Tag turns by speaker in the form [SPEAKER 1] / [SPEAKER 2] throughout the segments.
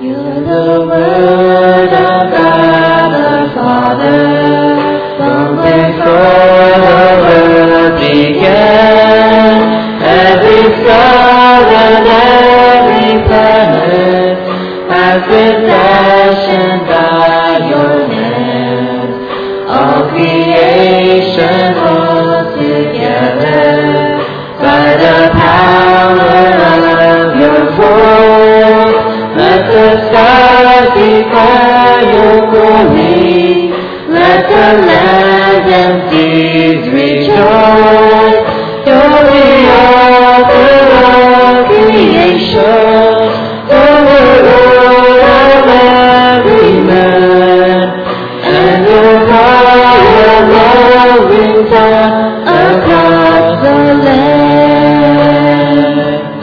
[SPEAKER 1] You're the Word of God the Father, from before the world began. Every star and every planet has been fashioned by your hand. All creation holds together by the power of your voice. Let the stars declare your glory. Let the lands and seas rejoice. You're the author of creation. You're the Lord of every man. And your power love rings out across the land.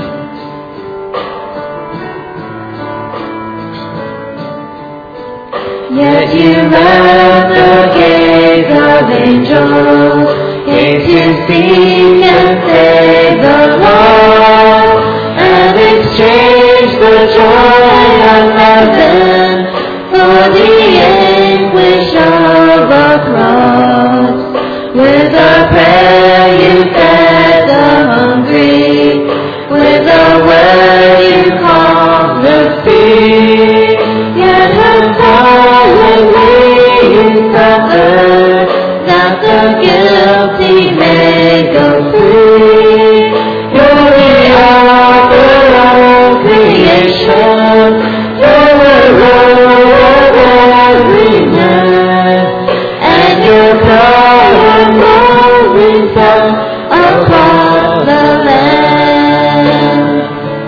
[SPEAKER 1] Yet you left the gaze of angels, came to seek and save the lost, and exchanged the joy of heaven for the anguish of a cross. With a prayer you fed the hungry, with a word you calmed the sea. Yet how silently you suffered, that the guilty may go free. You're the author of creation. You're the Lord of every man. And your power love rings out across the land.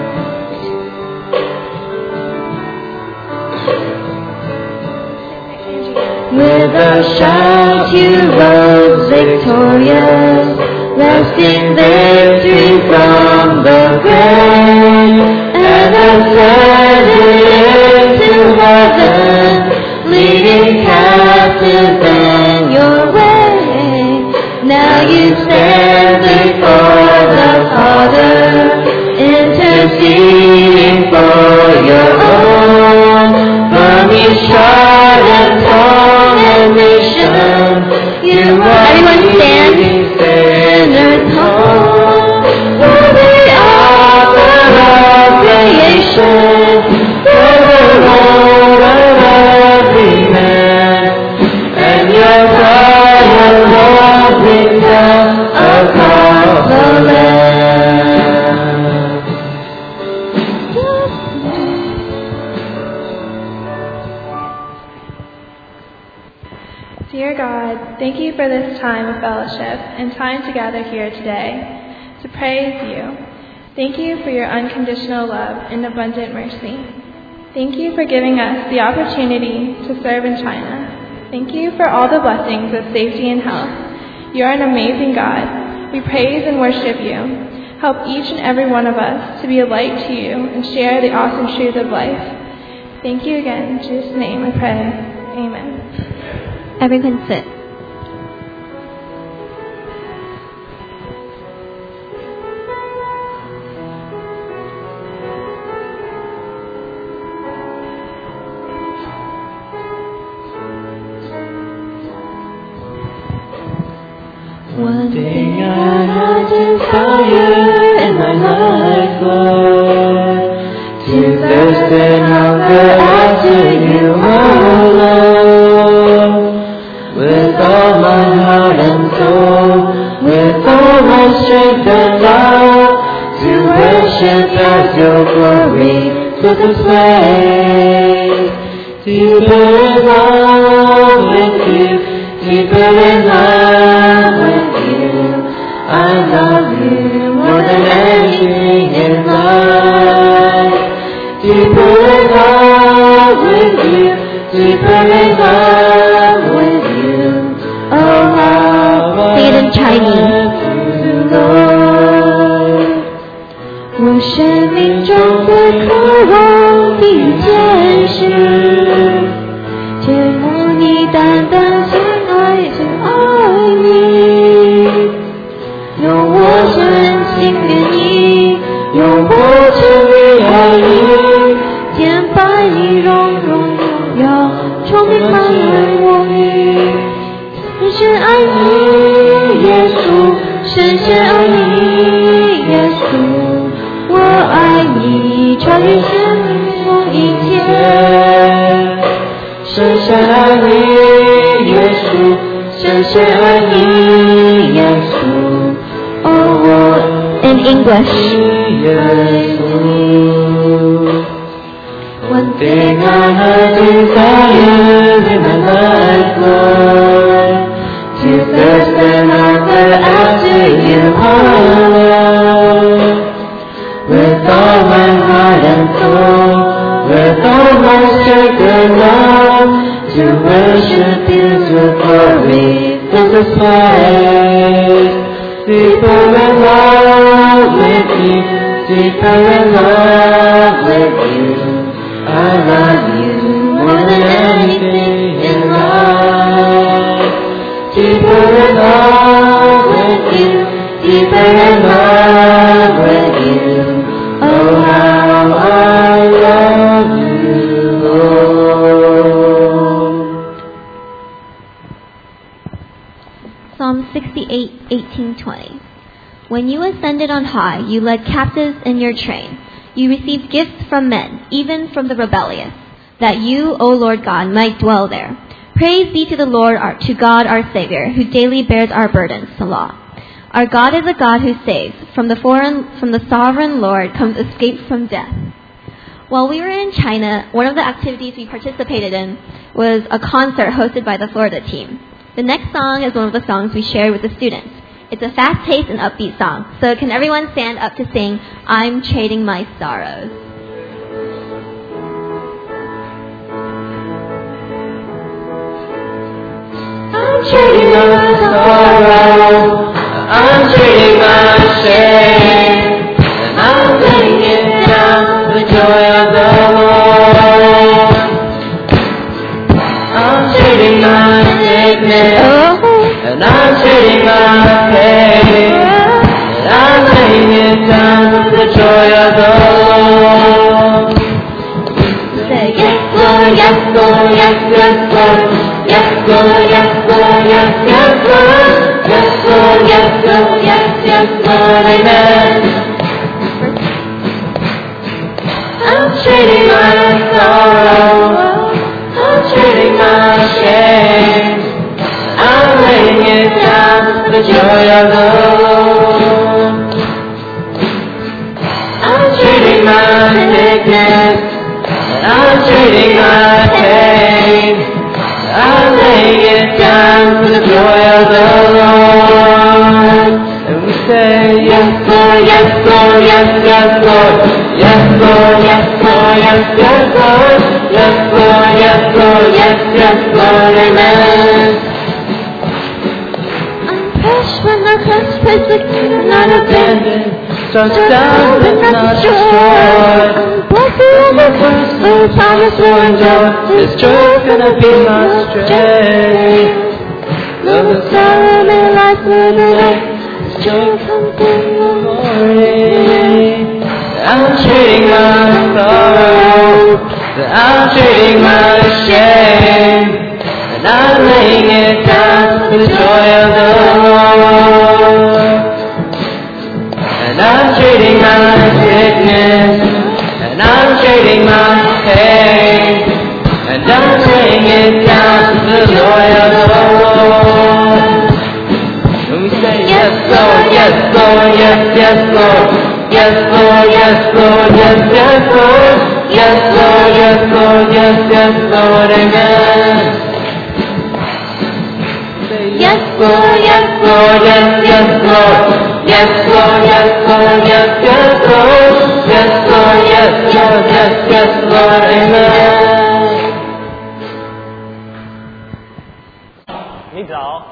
[SPEAKER 1] With a shout you rose victorious, wresting victory from the grave, and ascended into heaven, leading captives in your way. Now you stand before the Father, interceding for your own. From each tribe and tongue and nation, you are everyone stand. Sinners home. You're the author of creation. You're the Lord of every man. And your power love rings out across the land.
[SPEAKER 2] Dear God, thank you for this time of fellowship and time to gather here today to praise you. Thank you for your unconditional love and abundant mercy. Thank you for giving us the opportunity to serve in China. Thank you for all the blessings of safety and health. You are an amazing God. We praise and worship you. Help each and every one of us to be a light to you and share the awesome truth of life. Thank you again. In Jesus' name I pray. Amen.
[SPEAKER 1] Everyone sit. One thing I had desire in my life, Lord, to thirst and hunger after you, oh Lord. With all my heart and soul, with all my strength and love, to worship as your glory to display. Deeper in love with you, deeper in love with you. I love you more than anything in life. Deeper in love with you, deeper in love with you. Oh, how say it in Chinese. Lord, 我生命中最渴望的一件事，切慕你单单亲爱就爱你，用我真心愿意，用我全力爱你，敬拜你。 深深爱你，耶稣，我爱你，超越生命中一切。深深爱你，耶稣，深深爱你，耶稣。Oh, in English. One thing I have desired in my life, Lord, to thirst and hunger after you, oh Lord. With all my heart and soul, with all my strength and love, to worship you to glory, fill this place. Deeper in love with you, deeper in love with you. I love you more than anything in life. Deeper in love with you, deeper in love with you. Oh, how I love you, Lord.
[SPEAKER 3] Psalm 68, 18-20. When you ascended on high, you led captives in your train. You received gifts from men, even from the rebellious, that you, O Lord God, might dwell there. Praise be to the Lord, to God our Savior, who daily bears our burdens. Salah. Our God is a God who saves. From the sovereign Lord comes escape from death. While we were in China, one of the activities we participated in was a concert hosted by the Florida team. The next song is one of the songs we shared with the students. It's a fast-paced and upbeat song. So can everyone stand up to sing, I'm Trading My Sorrows?
[SPEAKER 1] I'm trading my sorrow, I'm trading my shame, and I'm laying it down for the joy of the Lord. I'm trading my sickness, and I'm trading my pain, and I'm laying it down for the joy of the Lord. Say yes, Lord, yes, Lord, yes, yes, Lord. Yes, Lord, yes, Lord, yes, yes, Lord. Yes, Lord, yes, Lord, yes, yes, Lord, amen. I'm trading my sorrow, I'm trading my shame, I'm laying it down for the joy of the Lord. I'm trading my sickness, and I'm trading my pain, I'm laying it down for the joy of the Lord. And we say, yes, Lord, yes, Lord, yes, yes, Lord. Yes, Lord, yes, Lord, yes, yes, Lord. Yes, Lord, yes, Lord, yes, yes, Lord, amen. I'm crushed when I touch place with you, not abandoned. Struck down but not destroyed. I'm blessed and I'm cursed, but promise will endure. This joy's gonna be my strength. Love and sorrow may life with it. This joy comes in the morning. I'm trading my sorrow, I'm trading my shame, and I'm laying it down for the joy of the Lord. And I'm trading my sickness, and I'm trading my pain, and I'm laying it down for the joy of the Lord. And we say, yes, Lord, yes, Lord, yes, yes, Lord. Yes, Lord, yes, Lord, yes, yes, Lord. Yes, Lord, yes, Lord, yes, yes, Lord, amen. Say, yes, Lord, yes, Lord, yes, yes, Lord. Yes, Lord, yes, Lord, yes, yes, Lord. Yes, Lord, yes, Lord, yes, yes, Lord, amen.
[SPEAKER 4] 你找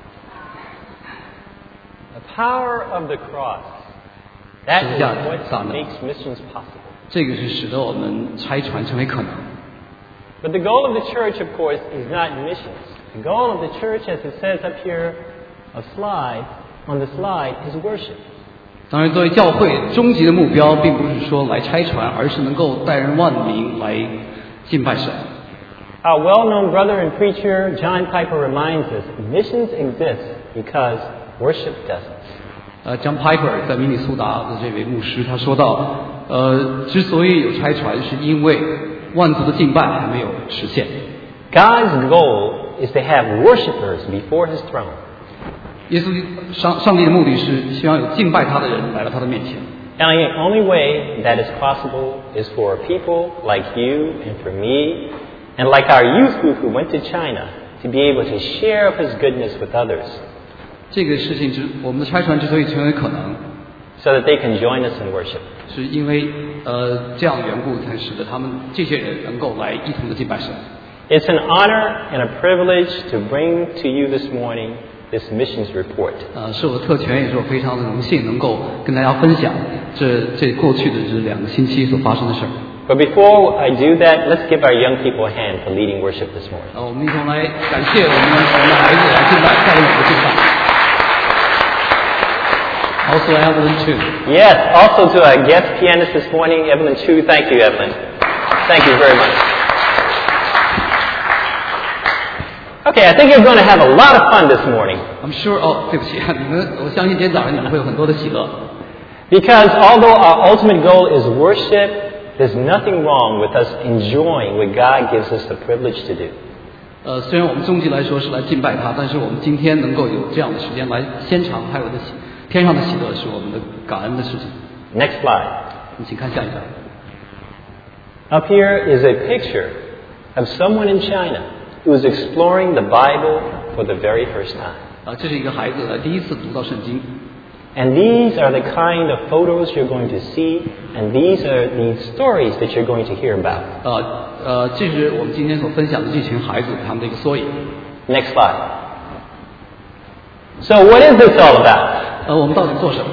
[SPEAKER 4] the power of the cross. That is what makes missions possible.
[SPEAKER 5] 这个是使得我们差传成为可能。
[SPEAKER 4] But the goal of the church, of course, is not missions. The goal of the church, as it says up here, on the slide, is worship.
[SPEAKER 5] 当然，作为教会，终极的目标并不是说来差传，而是能够带人万民来敬拜神。
[SPEAKER 4] Our well-known brother and preacher John Piper reminds us, missions exist because Worship doesn't.
[SPEAKER 5] John Piper 在明尼苏达的这位牧师他说到，之所以有差传，是因为万族的敬拜还没有实现。
[SPEAKER 4] God's goal is to have worshipers before His throne.
[SPEAKER 5] 耶稣上帝的目的是希望有敬拜他的人来到他的面前。
[SPEAKER 4] And the only way that is possible is for people like you and for me, and like our youth group who went to China, to be able to share of His goodness with others.
[SPEAKER 5] 这个事情我们的差传之所以成为可能，
[SPEAKER 4] so that they can join us in worship.
[SPEAKER 5] 是因为这样的缘故，才使得他们这些人能够来一同的敬拜神。
[SPEAKER 4] It's an honor and a privilege to bring to you this morning this missions report.
[SPEAKER 5] 是我的特权，也是我非常的荣幸能够跟大家分享这过去的这2个星期所发生的事儿。
[SPEAKER 4] But before I do that, let's give our young people a hand for leading worship this morning.
[SPEAKER 5] 我们一同来感谢我们的孩子来敬拜，带领我们的敬拜。Also Evelyn Chu.
[SPEAKER 4] Yes, also to our guest pianist this morning, Evelyn Chu. Thank you, Evelyn. Thank you very much. Okay, I think you're going to have a lot of fun this morning.
[SPEAKER 5] I'm sure. 对不起，我相信今天早上你们会有很多的喜乐。
[SPEAKER 4] Because although our ultimate goal is worship, there's nothing wrong with us enjoying what God gives us the privilege to do.
[SPEAKER 5] 虽然我们终极来说是来敬拜他，但是我们今天能够有这样的时间来献唱，还有天上的喜乐是我们的感恩的事情。
[SPEAKER 4] Next slide.
[SPEAKER 5] 请看下一张。
[SPEAKER 4] Up here is a picture of someone in China who is exploring the Bible for the very first time.
[SPEAKER 5] 这是一个孩子第一次读到圣经。
[SPEAKER 4] And these are the kind of photos you're going to see, and these are the stories that you're going to hear about.
[SPEAKER 5] 这是我们今天所分享的这群孩子他们的一个缩影。
[SPEAKER 4] Next slide. So what is this all about?
[SPEAKER 5] 我们到底做什么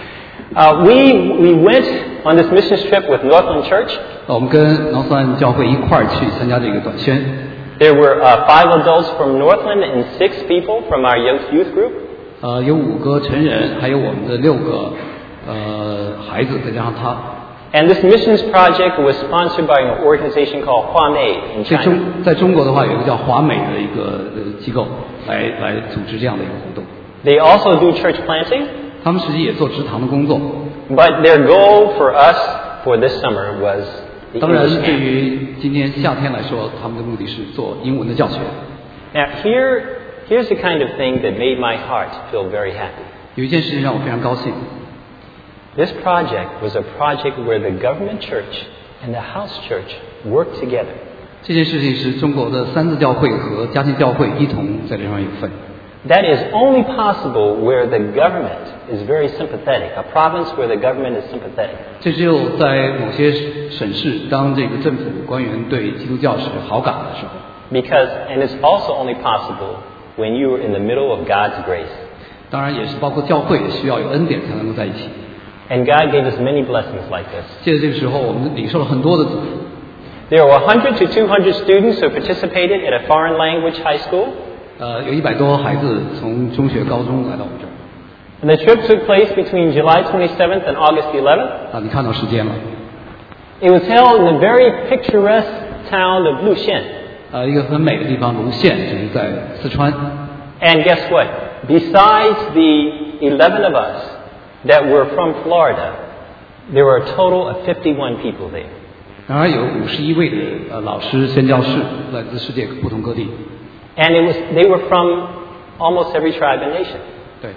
[SPEAKER 4] ？We went on this mission trip with Northland Church.
[SPEAKER 5] 我们跟north land教会一块儿去参加这个短宣。
[SPEAKER 4] There were 5 adults from Northland and 6 people from our youth group.
[SPEAKER 5] 有5个成人，还有我们的6个孩子，再加上他。
[SPEAKER 4] And this missions project was sponsored by an organization called Huamei in China.
[SPEAKER 5] 在中国的话，有一个叫华美的一个机构来组织这样的一个活动。
[SPEAKER 4] They also do church planting.
[SPEAKER 5] 他们实际也做植堂的工作。
[SPEAKER 4] But their goal for us for this summer was the
[SPEAKER 5] 当然，
[SPEAKER 4] English
[SPEAKER 5] 对
[SPEAKER 4] camp.
[SPEAKER 5] 于今年夏天来说，他们的目的是做英文的教学。
[SPEAKER 4] Now here's the kind of thing that made my heart feel very happy.
[SPEAKER 5] 有一件事情让我非常高兴。
[SPEAKER 4] This project was a project where the government church and the house church worked together.
[SPEAKER 5] 这件事情是中国的三自教会和家庭教会一同在这上有份。
[SPEAKER 4] That is only possible where the government is very sympathetic, a province where the government is sympathetic.
[SPEAKER 5] 这只有在某些省市，当这个政府官员对基督教是好感的时候。
[SPEAKER 4] And it's also only possible when you are in the middle of God's grace.
[SPEAKER 5] 当然也是包括教会也需要有恩典才能够在一起。
[SPEAKER 4] And God gave us many blessings like this.
[SPEAKER 5] 借着这个时候，我们领受了很多的祝福。
[SPEAKER 4] There were 100 to 200 students who participated at a foreign language high school.
[SPEAKER 5] 有100多孩子从中学、高中来到我们这儿。
[SPEAKER 4] And the trip took place between July 27th and August 11th.
[SPEAKER 5] 你看到时间了。
[SPEAKER 4] It was held in the very picturesque town of Luxian.
[SPEAKER 5] 一个很美的地方，卢县，就是在四川。
[SPEAKER 4] And guess what? Besides the 11 of us that were from Florida, there were a total of 51 people there.
[SPEAKER 5] 然而有51位的老师、宣教士来自世界不同各地。
[SPEAKER 4] And they were from almost every tribe and nation.
[SPEAKER 5] 对。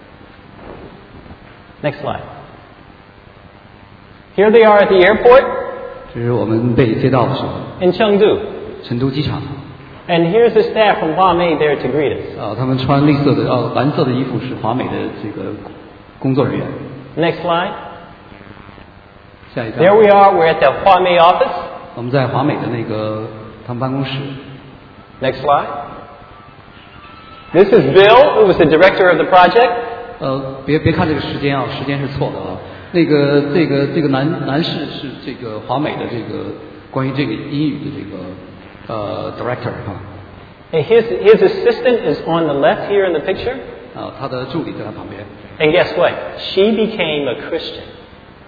[SPEAKER 4] Next slide. Here they are at the airport.
[SPEAKER 5] 这是我们被接到的时候。
[SPEAKER 4] In Chengdu.
[SPEAKER 5] 成都机场。
[SPEAKER 4] And here's the staff from Huamei there to greet us.
[SPEAKER 5] 他们穿蓝色的衣服，是华美的这个工作人员。
[SPEAKER 4] Next slide.
[SPEAKER 5] 下一张。
[SPEAKER 4] There we are. We're at the Huamei office.
[SPEAKER 5] 我们在华美的那个他们办公室。
[SPEAKER 4] Next slide. This is Bill, who was the director of the project.
[SPEAKER 5] 别看这个时间时间是错的啊。这个男士是这个华美的这个关于这个英语的这个director 哈。
[SPEAKER 4] And his assistant is on the left here in the picture.
[SPEAKER 5] 他的助理在他旁边。
[SPEAKER 4] And guess what? She became a Christian.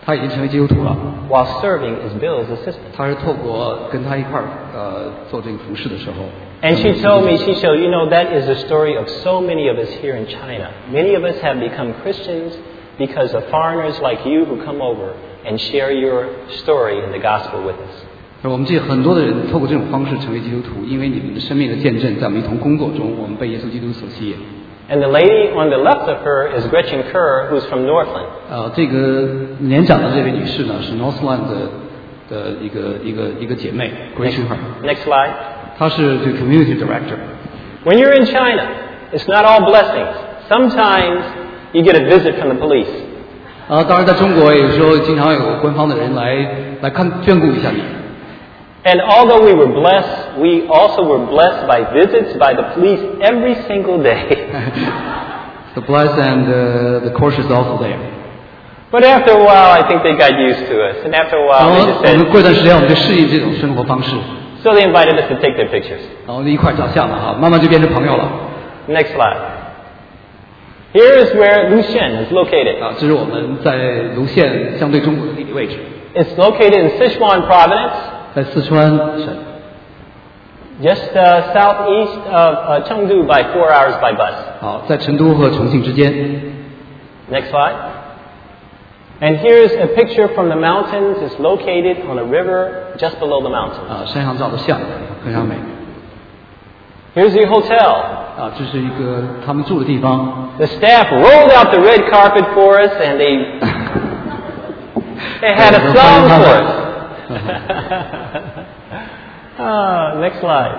[SPEAKER 5] 他已经成为基督徒了。
[SPEAKER 4] while serving as Bill's assistant.
[SPEAKER 5] 他是透过跟他一块儿做这个服饰的时候。
[SPEAKER 4] And she told me, she said, you know, that is the story of so many of us here in China. Many of us have become Christians because of foreigners like you who come over and share your story in the gospel with us.
[SPEAKER 5] 我们这很多的人透过这种方式成为基督徒，因为你们的生命的见证，在我们一同工作中，我们被耶稣基督所吸引。
[SPEAKER 4] And the lady on the left of her is Gretchen Kerr, who's from Northland.
[SPEAKER 5] 这个年长的这位女士呢，是 Northland 的一个姐妹 Gretchen Kerr。
[SPEAKER 4] Next slide.
[SPEAKER 5] 她是这个 Community Director。
[SPEAKER 4] When you're in China, it's not all blessings. Sometimes you get a visit from the police.
[SPEAKER 5] 当然在中国有时候经常有官方的人来眷顾一下你。
[SPEAKER 4] And although we were blessed, we also were blessed by visits by the police every single day.
[SPEAKER 5] The bless and the course is also there.
[SPEAKER 4] But after a while, I think they got used to us. And after a while, they just
[SPEAKER 5] 我们过一段时
[SPEAKER 4] said,
[SPEAKER 5] 间我们就适应这种生活方式，
[SPEAKER 4] so they invited us to take their pictures.
[SPEAKER 5] 然后就一块照相了哈，慢慢就变成朋友了。
[SPEAKER 4] Next slide. Here is where Lushen is located.
[SPEAKER 5] 这是我们在卢县相对中国的地理位置，
[SPEAKER 4] It's located in Sichuan province,
[SPEAKER 5] 在四川省，
[SPEAKER 4] just southeast of Chengdu by 4 hours by bus.
[SPEAKER 5] 在成都和重庆之间。
[SPEAKER 4] Next slide. And here's a picture from the mountains. It's located on a river just below the mountains.
[SPEAKER 5] 山上照的相非常美。
[SPEAKER 4] Here's the hotel.
[SPEAKER 5] 这是一个他们住的地方。
[SPEAKER 4] The staff rolled out the red carpet for us, and they had a song for us. Next slide.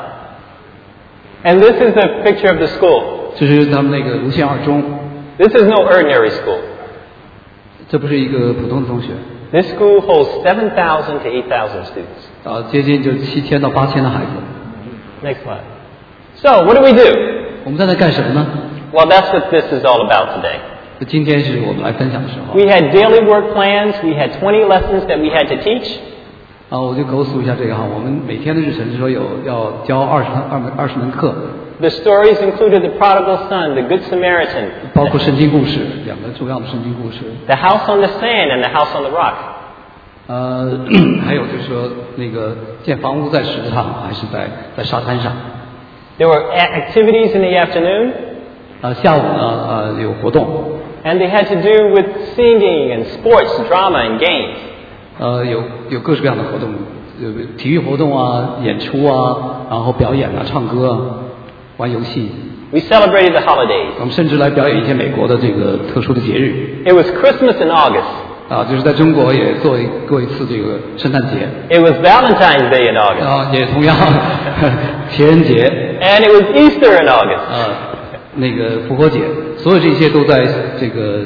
[SPEAKER 4] And this is a picture of the school.
[SPEAKER 5] 这是他们那个卢县二中，
[SPEAKER 4] This is no ordinary school.
[SPEAKER 5] 这不是一个普通的中学。
[SPEAKER 4] This school holds 7,000 to 8,000 students.
[SPEAKER 5] 接近就7000到8000的孩子。
[SPEAKER 4] Next slide. So, what do we do?
[SPEAKER 5] 我们在那干什么呢？
[SPEAKER 4] Well, that's what this is all about today.
[SPEAKER 5] 今天是我们来分享的时候。
[SPEAKER 4] We had daily work plans. We had 20 lessons that we had to teach.
[SPEAKER 5] 我就口述一下这个哈，我们每天的日程是说要教20门课。
[SPEAKER 4] The stories included the prodigal son, the good Samaritan,
[SPEAKER 5] 包括圣经故事，两个重要的圣经故事。
[SPEAKER 4] the house on the sand and the house on the rock.
[SPEAKER 5] 还有就是说那个建房屋在石头上还是在沙滩上。
[SPEAKER 4] There were activities in the afternoon.
[SPEAKER 5] 下午呢有活动。
[SPEAKER 4] And they had to do with singing and sports, drama and games.
[SPEAKER 5] 有各式各样的活动，有体育活动啊，演出啊，然后表演啊，唱歌啊，玩游戏。
[SPEAKER 4] We celebrated the holidays.
[SPEAKER 5] 我们甚至来表演一些美国的这个特殊的节日。
[SPEAKER 4] It was Christmas in August.
[SPEAKER 5] 就是在中国也过一次这个圣诞节。
[SPEAKER 4] It was Valentine's Day in August.
[SPEAKER 5] 也同样情人节。
[SPEAKER 4] And it was Easter in August.
[SPEAKER 5] 那个复活节，所有这些都在这个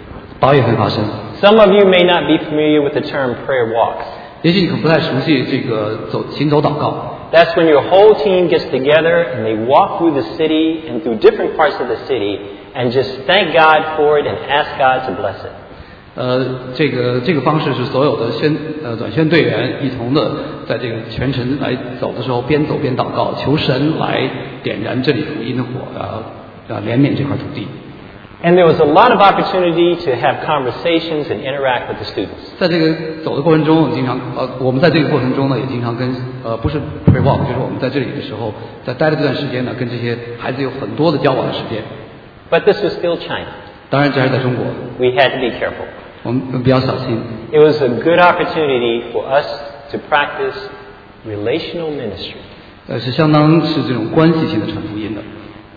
[SPEAKER 5] 8月份发生。
[SPEAKER 4] Some of you may not be familiar with the term prayer walks.
[SPEAKER 5] 也许你可能不太熟悉这个行走祷告。
[SPEAKER 4] That's when your whole team gets together and they walk through the city and through different parts of the city and just thank God for it and ask God to bless it.
[SPEAKER 5] 这个方式是所有的短宣队员一同的在这个全程来走的时候，边走边祷告，求神来点燃这里福音的火，怜悯这块土地。
[SPEAKER 4] And there was a lot of opportunity to have conversations and interact with the students.
[SPEAKER 5] 在这个走的过程中，我们在这个过程中呢，也经常跟不是 pre walk， 就是我们在这里的时候，在待的这段时间呢，跟这些孩子有很多的交往的时间。
[SPEAKER 4] But this was still China.
[SPEAKER 5] 当然，这还是在中国，
[SPEAKER 4] We had to be careful.
[SPEAKER 5] 我们比较小心。
[SPEAKER 4] It was a good opportunity for us to practice relational ministry.
[SPEAKER 5] 是相当是这种关系性的传福音的。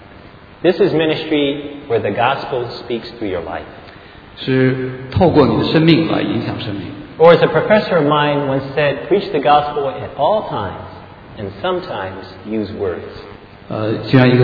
[SPEAKER 4] This is ministry where the gospel speaks through your life.
[SPEAKER 5] 是透过你的生命来影响生命。
[SPEAKER 4] Or as a professor of mine once said, preach the gospel at all times and sometimes use words.
[SPEAKER 5] 就像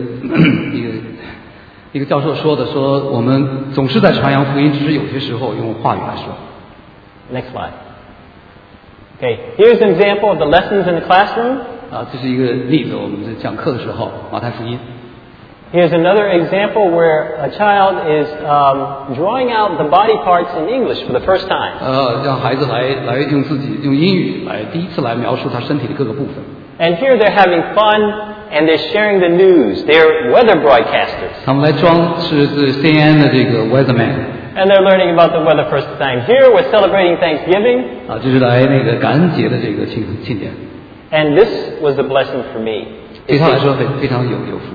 [SPEAKER 5] 一个教授说的，说我们总是在传扬福音，只是有些时候用话语来说。
[SPEAKER 4] Next slide. Okay, here's an example of the lessons in the classroom.
[SPEAKER 5] 这是一个例子，我们在讲课的时候，马太福音。
[SPEAKER 4] Here's another example where a child is drawing out the body parts in English for the first time.
[SPEAKER 5] 让孩子来用英语来第一次来描述他身体的各个部分。
[SPEAKER 4] And here they're having fun and they're sharing the news. They're weather broadcasters.
[SPEAKER 5] 他们来装是 CNN 的这个 weatherman，
[SPEAKER 4] And they're learning about the weather for the first time. Here we're celebrating Thanksgiving.
[SPEAKER 5] 这是来那个感恩节的这个庆典，
[SPEAKER 4] And this was a blessing for me.
[SPEAKER 5] 对他来说非常有福。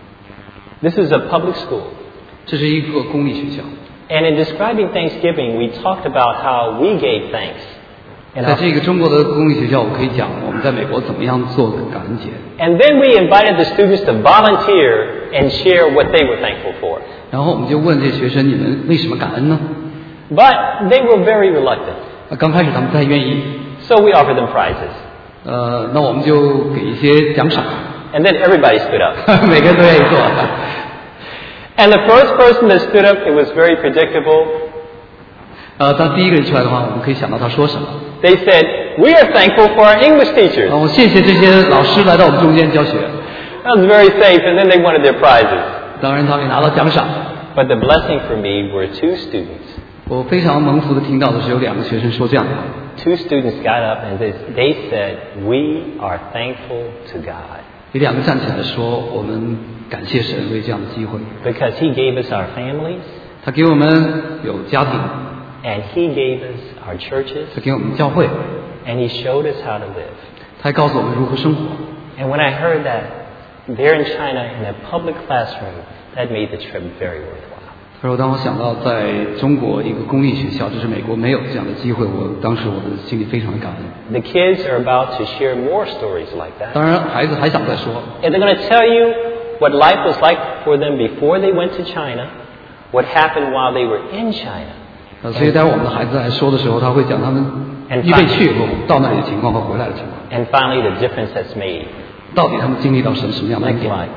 [SPEAKER 4] This is a public school.
[SPEAKER 5] 这是一个公立学校。
[SPEAKER 4] And in describing Thanksgiving, we talked about how we gave thanks.
[SPEAKER 5] 在这个中国的公立学校，我可以讲我们在美国怎么样做感恩节。
[SPEAKER 4] And then we invited the students to volunteer and share what they were thankful for.
[SPEAKER 5] 然后我们就问这些学生：你们为什么感恩呢？
[SPEAKER 4] But they were very reluctant.
[SPEAKER 5] 刚开始他们不太愿意。
[SPEAKER 4] So we offered them prizes.
[SPEAKER 5] 那我们就给一些奖赏。
[SPEAKER 4] And then everybody stood up.
[SPEAKER 5] 每个人都愿意做。
[SPEAKER 4] And the first person that stood up, it was very predictable.
[SPEAKER 5] 当第一个人出来的话，我们可以想到他说什么。
[SPEAKER 4] They said, "We are thankful for our English teachers."
[SPEAKER 5] 我谢谢这些老师来到我们中间教学。
[SPEAKER 4] That was very safe, and then they wanted their prizes.
[SPEAKER 5] 当然，他们也拿到奖赏。
[SPEAKER 4] But the blessing for me were 2 students.
[SPEAKER 5] 我非常蒙福的听到的是有2个学生说这样的话。
[SPEAKER 4] 2 students got up and they said, "We are thankful to God."
[SPEAKER 5] 有2个站起来说：“我们感谢神为这样的机会，
[SPEAKER 4] Because He gave us our families,
[SPEAKER 5] 他给我们有家庭，
[SPEAKER 4] and He gave us our churches,
[SPEAKER 5] 他给我们教会，
[SPEAKER 4] and He showed us how to live.
[SPEAKER 5] 他还告诉我们如何生活。”
[SPEAKER 4] And when I heard that there in China in a public classroom, that made the trip very worthwhile.
[SPEAKER 5] 他说：“当我想到在中国一个公立学校，这是美国没有这样的机会，当时我的心里非常的感恩。
[SPEAKER 4] The kids are about to share more stories like that.
[SPEAKER 5] 当然，孩子还想再说，
[SPEAKER 4] And they're going to tell you what life was like for them before they went to China, what happened while they were in China.
[SPEAKER 5] 所以待会儿我们的孩子来说的时候，他会讲他们预备去以后到那里的情况和回来的情况，
[SPEAKER 4] And finally, the difference that's made.
[SPEAKER 5] 到底他们经历到什么样的
[SPEAKER 4] Next
[SPEAKER 5] 改变。
[SPEAKER 4] slide.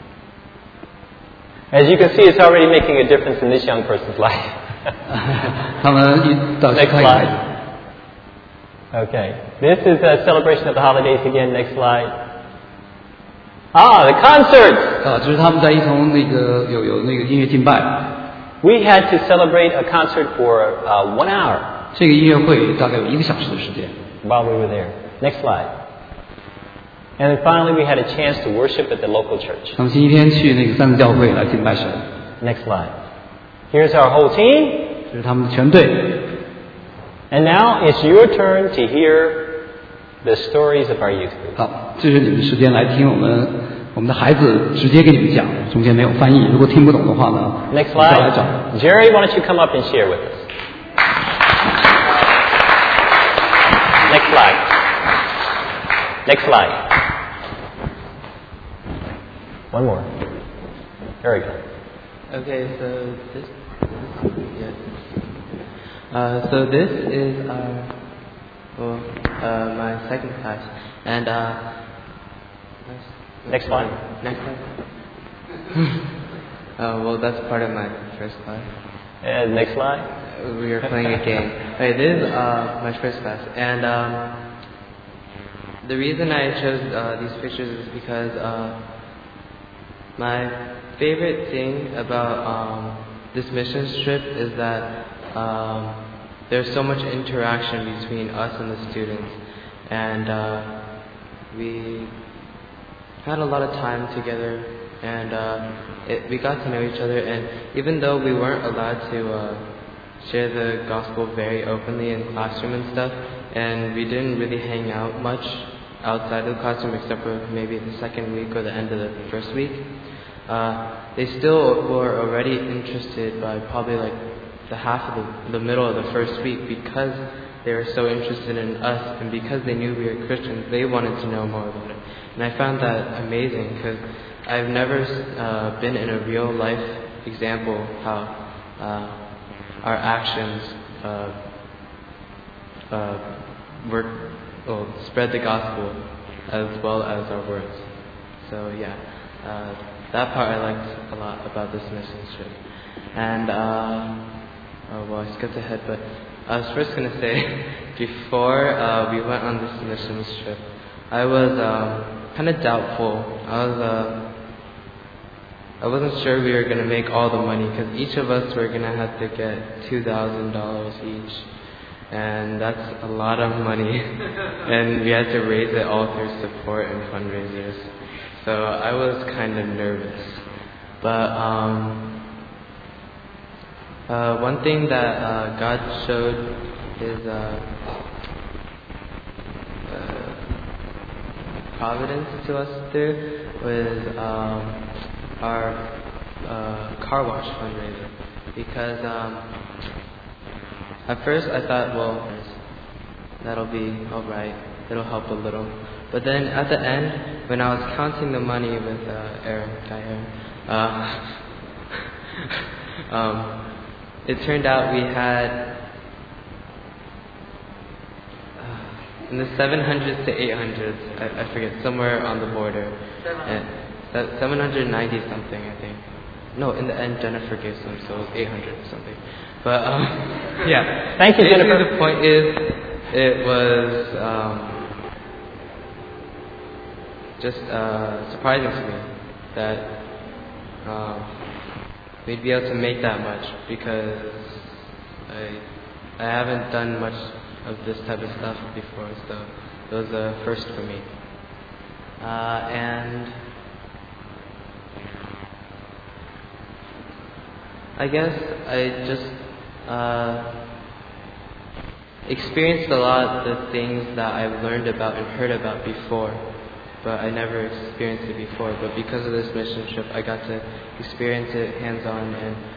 [SPEAKER 4] As you can see, it's already making a difference in this young person's life.
[SPEAKER 5] 他们一到去
[SPEAKER 4] Next
[SPEAKER 5] 看一看
[SPEAKER 4] slide. Okay. This is a celebration of the holidays again. Next slide. The concerts.
[SPEAKER 5] 就是他们在一同有那个音乐敬拜。
[SPEAKER 4] We had to celebrate a concert for 1 hour
[SPEAKER 5] 这个音乐会大概有1个小时的时间。
[SPEAKER 4] while we were there. Next slide. And then finally, we had a chance to worship at the local church.
[SPEAKER 5] 他们星期天去那个三自教会来敬拜神。
[SPEAKER 4] Next slide. Here's our whole team.
[SPEAKER 5] 这是他们的全队。
[SPEAKER 4] And now it's your turn to hear the stories of our youth group.
[SPEAKER 5] 好，这是你们的时间来听我们的孩子直接给你们讲，中间没有翻译。如果听不懂的话呢，
[SPEAKER 4] Next
[SPEAKER 5] 再来找。
[SPEAKER 4] slide. Jerry, why don't you come up and share with us? Next slide. Next slide. One more. Very good.
[SPEAKER 1] Okay, so this is my second class, and
[SPEAKER 4] Next slide.
[SPEAKER 1] next slide. Well, that's part of my first class.
[SPEAKER 4] And next slide.
[SPEAKER 1] We are playing a game. Okay, this is my first class, and the reason I chose these pictures is because my favorite thing about this missions trip is that there's so much interaction between us and the students, and we had a lot of time together, and we got to know each other. And even though we weren't allowed to share the gospel very openly in classroom and stuff, and we didn't really hang out much outside of the classroom except for maybe the second week or the end of the first week, they still were already interested by probably like the half of the middle of the first week, because they were so interested in us, and because they knew we were Christians, they wanted to know more about it. And I found that amazing, because I've never been in a real life example how our actions spread the gospel as well as our words. So yeah, that part I liked a lot about this mission trip. And well, I skipped ahead, but I was first going to say, before we went on this mission trip, I was kind of doubtful. I wasn't sure we were going to make all the money, because each of us were going to have to get $2,000 each. And that's a lot of money. And we had to raise it all through support and fundraisers.
[SPEAKER 6] so I was kind of nervous. But one thing that God showed His providence to us through was our car wash fundraiser. Because at first I thought, well, that'll be alright, it'll help a little. But then at the end, when I was counting the money with Aaron, it turned out we had in the 700s to 800s, I forget, somewhere on the border. 790 something, I think. No, in the end, Jennifer gave some, so it was 800 or something. But, yeah.
[SPEAKER 4] Thank you, Jennifer.
[SPEAKER 6] The point is, it was just surprising to me that we'd be able to make that much, because I haven't done much of this type of stuff before, so it was a first for me. And I guess I just experienced a lot of the things that I've learned about and heard about before, but I never experienced it before. But because of this mission trip, I got to experience it hands-on,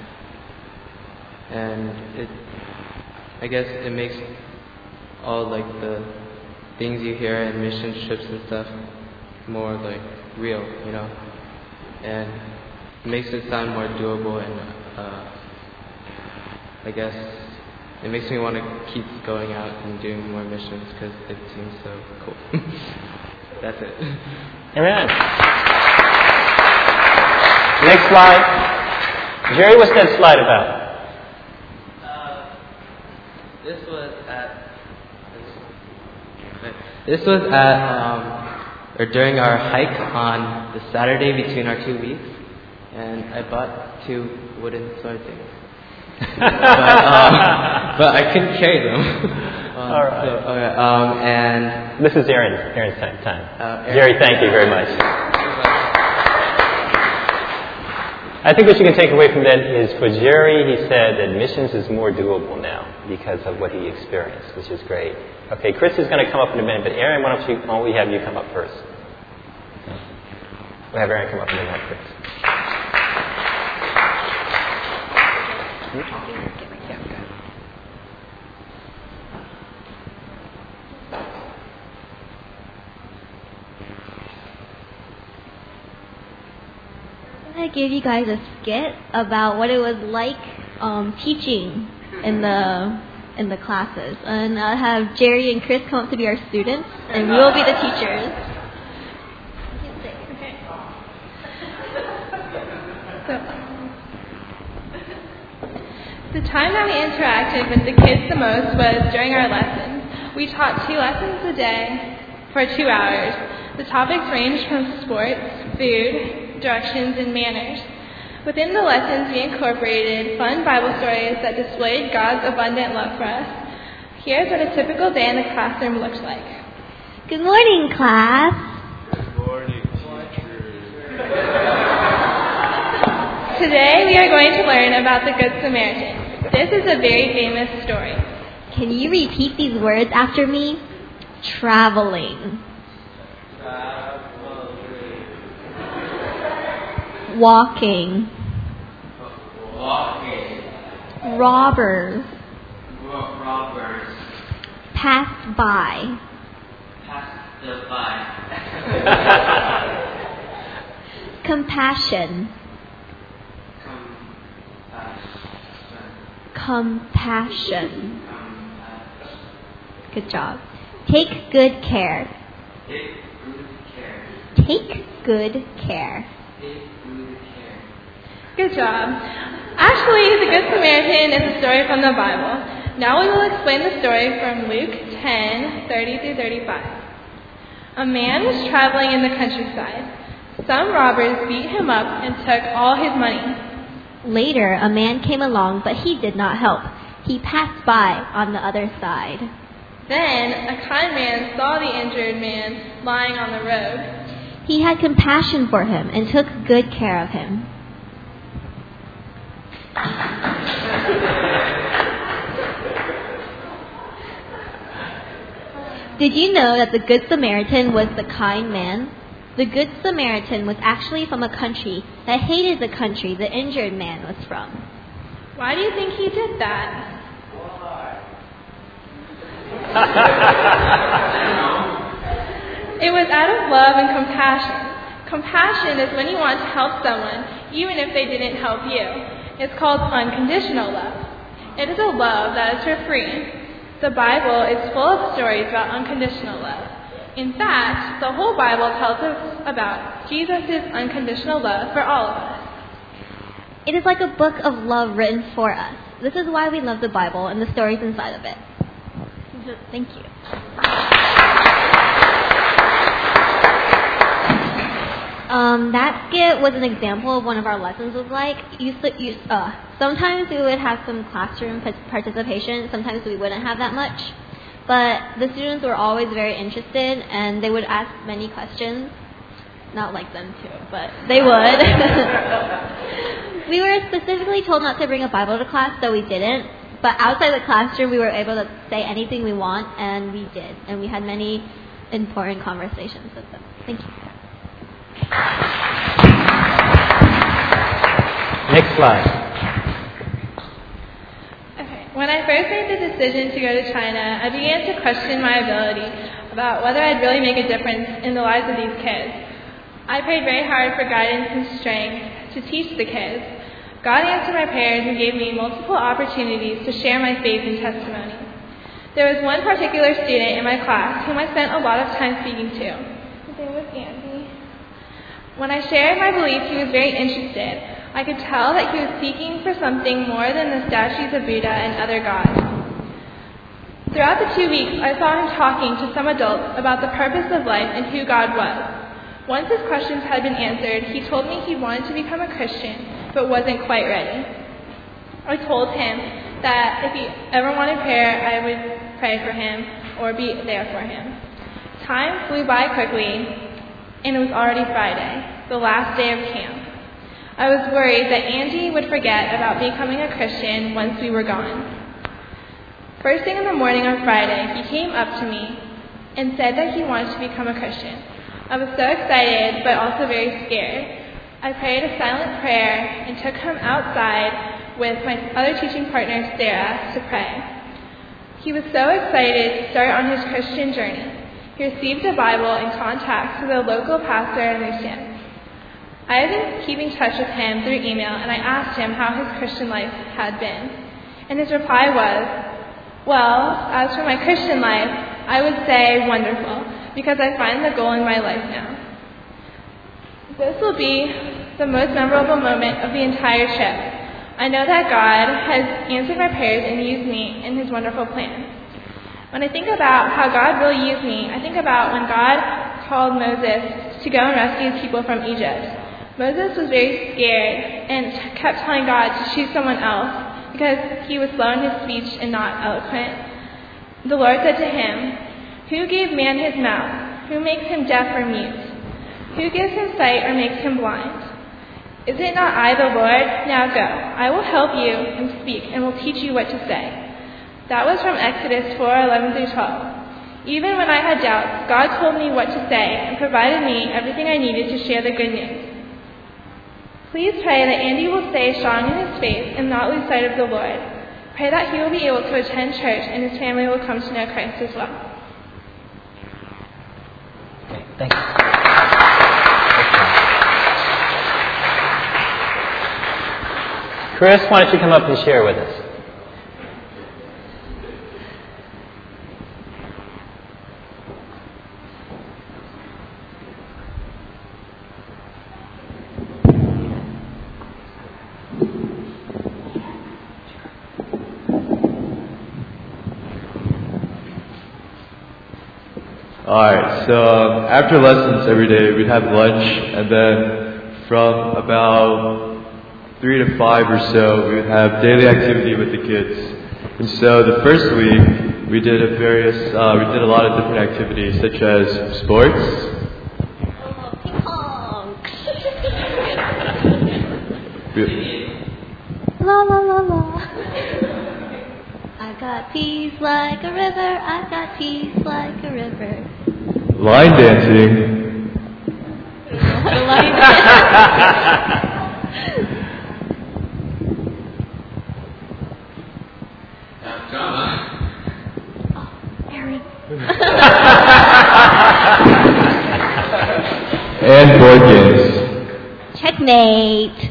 [SPEAKER 6] and I guess it makes all like the things you hear in mission trips and stuff more like real, you know, and it makes it sound more doable, and I guess it makes me want to keep going out and doing more missions because it seems so cool. That's it.
[SPEAKER 4] Amen. Next slide. Jerry, what's that slide about?
[SPEAKER 6] This was or during our hike on the Saturday between our 2 weeks, and I bought 2 wooden sword things. but I couldn't carry them.
[SPEAKER 4] All right.
[SPEAKER 6] So, and
[SPEAKER 4] this is Aaron's time. Jerry, thank you very much. I think what you can take away from that is, for Jerry, he said that missions is more doable now because of what he experienced, which is great. Okay, Chris is going to come up in a minute, but Aaron, why don't we have you come up first? We'll have Aaron come up and then have Chris.
[SPEAKER 3] I gave you guys a skit about what it was like teaching in the classes, and I'll have Jerry and Chris come up to be our students, and we will be the teachers.
[SPEAKER 2] Okay. The time that we interacted with the kids the most was during our lessons. We taught 2 lessons a day for 2 hours. The topics ranged from sports, food, directions, and manners. Within the lessons, we incorporated fun Bible stories that displayed God's abundant love for us. Here's what a typical day in the classroom looks like.
[SPEAKER 3] Good morning, class.
[SPEAKER 7] Good morning, teachers.
[SPEAKER 2] Today, we are going to learn about the Good Samaritan. This is a very famous story.
[SPEAKER 3] Can you repeat these words after me? Traveling. Walking. Robbers. Passed by. Compassion. Compassion. Good job. Take good care. Take good care.
[SPEAKER 2] Good job. Actually, the Good Samaritan is a story from the Bible. Now we will explain the story from Luke 10:30-35. A man was traveling in the countryside. Some robbers beat him up and took all his money.
[SPEAKER 3] Later, a man came along, but he did not help. He passed by on the other side.
[SPEAKER 2] Then a kind man saw the injured man lying on the road.
[SPEAKER 3] He had compassion for him and took good care of him. Did you know that the Good Samaritan was the kind man? The Good Samaritan was actually from a country that hated the country the injured man was from.
[SPEAKER 2] Why do you think he did that? It was out of love and compassion. Compassion is when you want to help someone, even if they didn't help you. It's called unconditional love. It is a love that is for free. The Bible is full of stories about unconditional love. In fact, the whole Bible tells us about Jesus' unconditional love for all of us.
[SPEAKER 3] It is like a book of love written for us. This is why we love the Bible and the stories inside of it. Thank you. That skit was an example of one of our lessons was like. Sometimes we would have some classroom participation. Sometimes we wouldn't have that much. But the students were always very interested, and they would ask many questions. Not like them too, but they would. We were specifically told not to bring a Bible to class, so we didn't. But outside the classroom, we were able to say anything we want, and we did. And we had many important conversations with them. Thank you.
[SPEAKER 4] Next slide.
[SPEAKER 2] Okay. When I first made the decision to go to China, I began to question my ability about whether I'd really make a difference in the lives of these kids. I prayed very hard for guidance and strength to teach the kids. God answered my prayers and gave me multiple opportunities to share my faith and testimony. There was one particular student in my class whom I spent a lot of time speaking to. His name was Andy. When I shared my belief, he was very interested. I could tell that he was seeking for something more than the statues of Buddha and other gods. Throughout the 2 weeks, I saw him talking to some adults about the purpose of life and who God was. Once his questions had been answered, he told me he wanted to become a Christian, but wasn't quite ready. I told him that if he ever wanted prayer, I would pray for him or be there for him. Time flew by quickly, and it was already Friday, the last day of camp. I was worried that Andy would forget about becoming a Christian once we were gone. First thing in the morning on Friday, he came up to me and said that he wanted to become a Christian. I was so excited, but also very scared. I prayed a silent prayer and took him outside with my other teaching partner, Sarah, to pray. He was so excited to start on his Christian journey. He received a Bible and contacts with a local pastor in Lucian. I have been keeping in touch with him through email, and I asked him how his Christian life had been. And his reply was, well, as for my Christian life, I would say wonderful, because I find the goal in my life now. This will be the most memorable moment of the entire trip. I know that God has answered my prayers and used me in his wonderful plan. When I think about how God really used me, I think about when God called Moses to go and rescue his people from Egypt. Moses was very scared and kept telling God to choose someone else because he was slow in his speech and not eloquent. The Lord said to him, "Who gave man his mouth? Who makes him deaf or mute? Who gives him sight or makes him blind? Is it not I, the Lord? Now go. I will help you and speak and will teach you what to say." That was from Exodus 4:11-12. Even when I had doubts, God told me what to say and provided me everything I needed to share the good news. Please pray that Andy will stay strong in his faith and not lose sight of the Lord. Pray that he will be able to attend church and his family will come to know Christ as well.
[SPEAKER 4] Okay, thank you. Chris, why don't you come up and share with us?
[SPEAKER 7] Alright, so after lessons every day, we'd have lunch, and then from about 3 to 5 or so, we would have daily activity with the kids. And so the first week, we did a lot of different activities, such as sports.
[SPEAKER 3] La la la la. I got peace like a river. I got peace like a river.
[SPEAKER 7] Line dancing.
[SPEAKER 3] The line Aaron.
[SPEAKER 7] And board games.
[SPEAKER 3] Checkmate.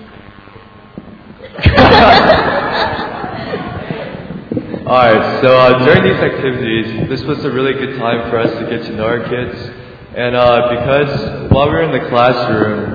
[SPEAKER 7] Alright, so during these activities, this was a really good time for us to get to know our kids. And because while we were in the classroom,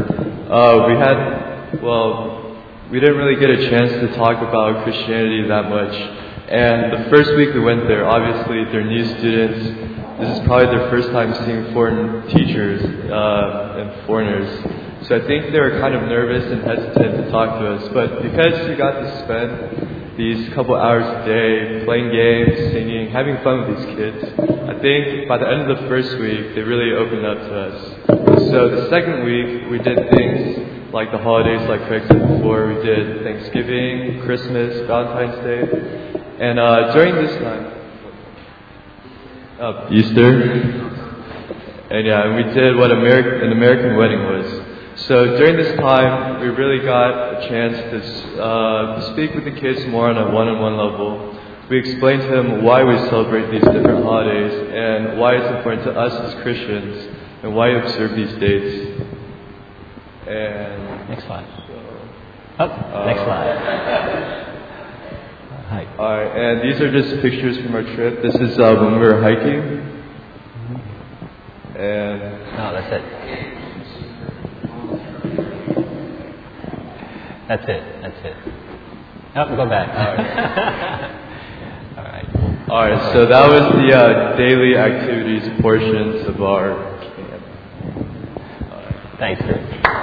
[SPEAKER 7] we didn't really get a chance to talk about Christianity that much. And the first week we went there, obviously they're new students. This is probably their first time seeing foreign teachers and foreigners. So I think they were kind of nervous and hesitant to talk to us. But because we got to spend these couple hours a day playing games, singing, having fun with these kids, I think by the end of the first week, they really opened up to us. So the second week, we did things like the holidays, like Craig said before. We did Thanksgiving, Christmas, Valentine's Day. And during this time, Easter. And yeah, we did what an American wedding was. So during this time, we really got a chance to speak with the kids more on a one-on-one level. We explained to them why we celebrate these different holidays and why it's important to us as Christians and why we observe these dates. And
[SPEAKER 4] next slide. Next slide. Hi.
[SPEAKER 7] Alright, and these are just pictures from our trip. This is when we were hiking. And
[SPEAKER 4] no, that's it. That's it. Oh, go back. All right.
[SPEAKER 7] So that was the daily activities portions of our camp.
[SPEAKER 4] Thanks, Chris.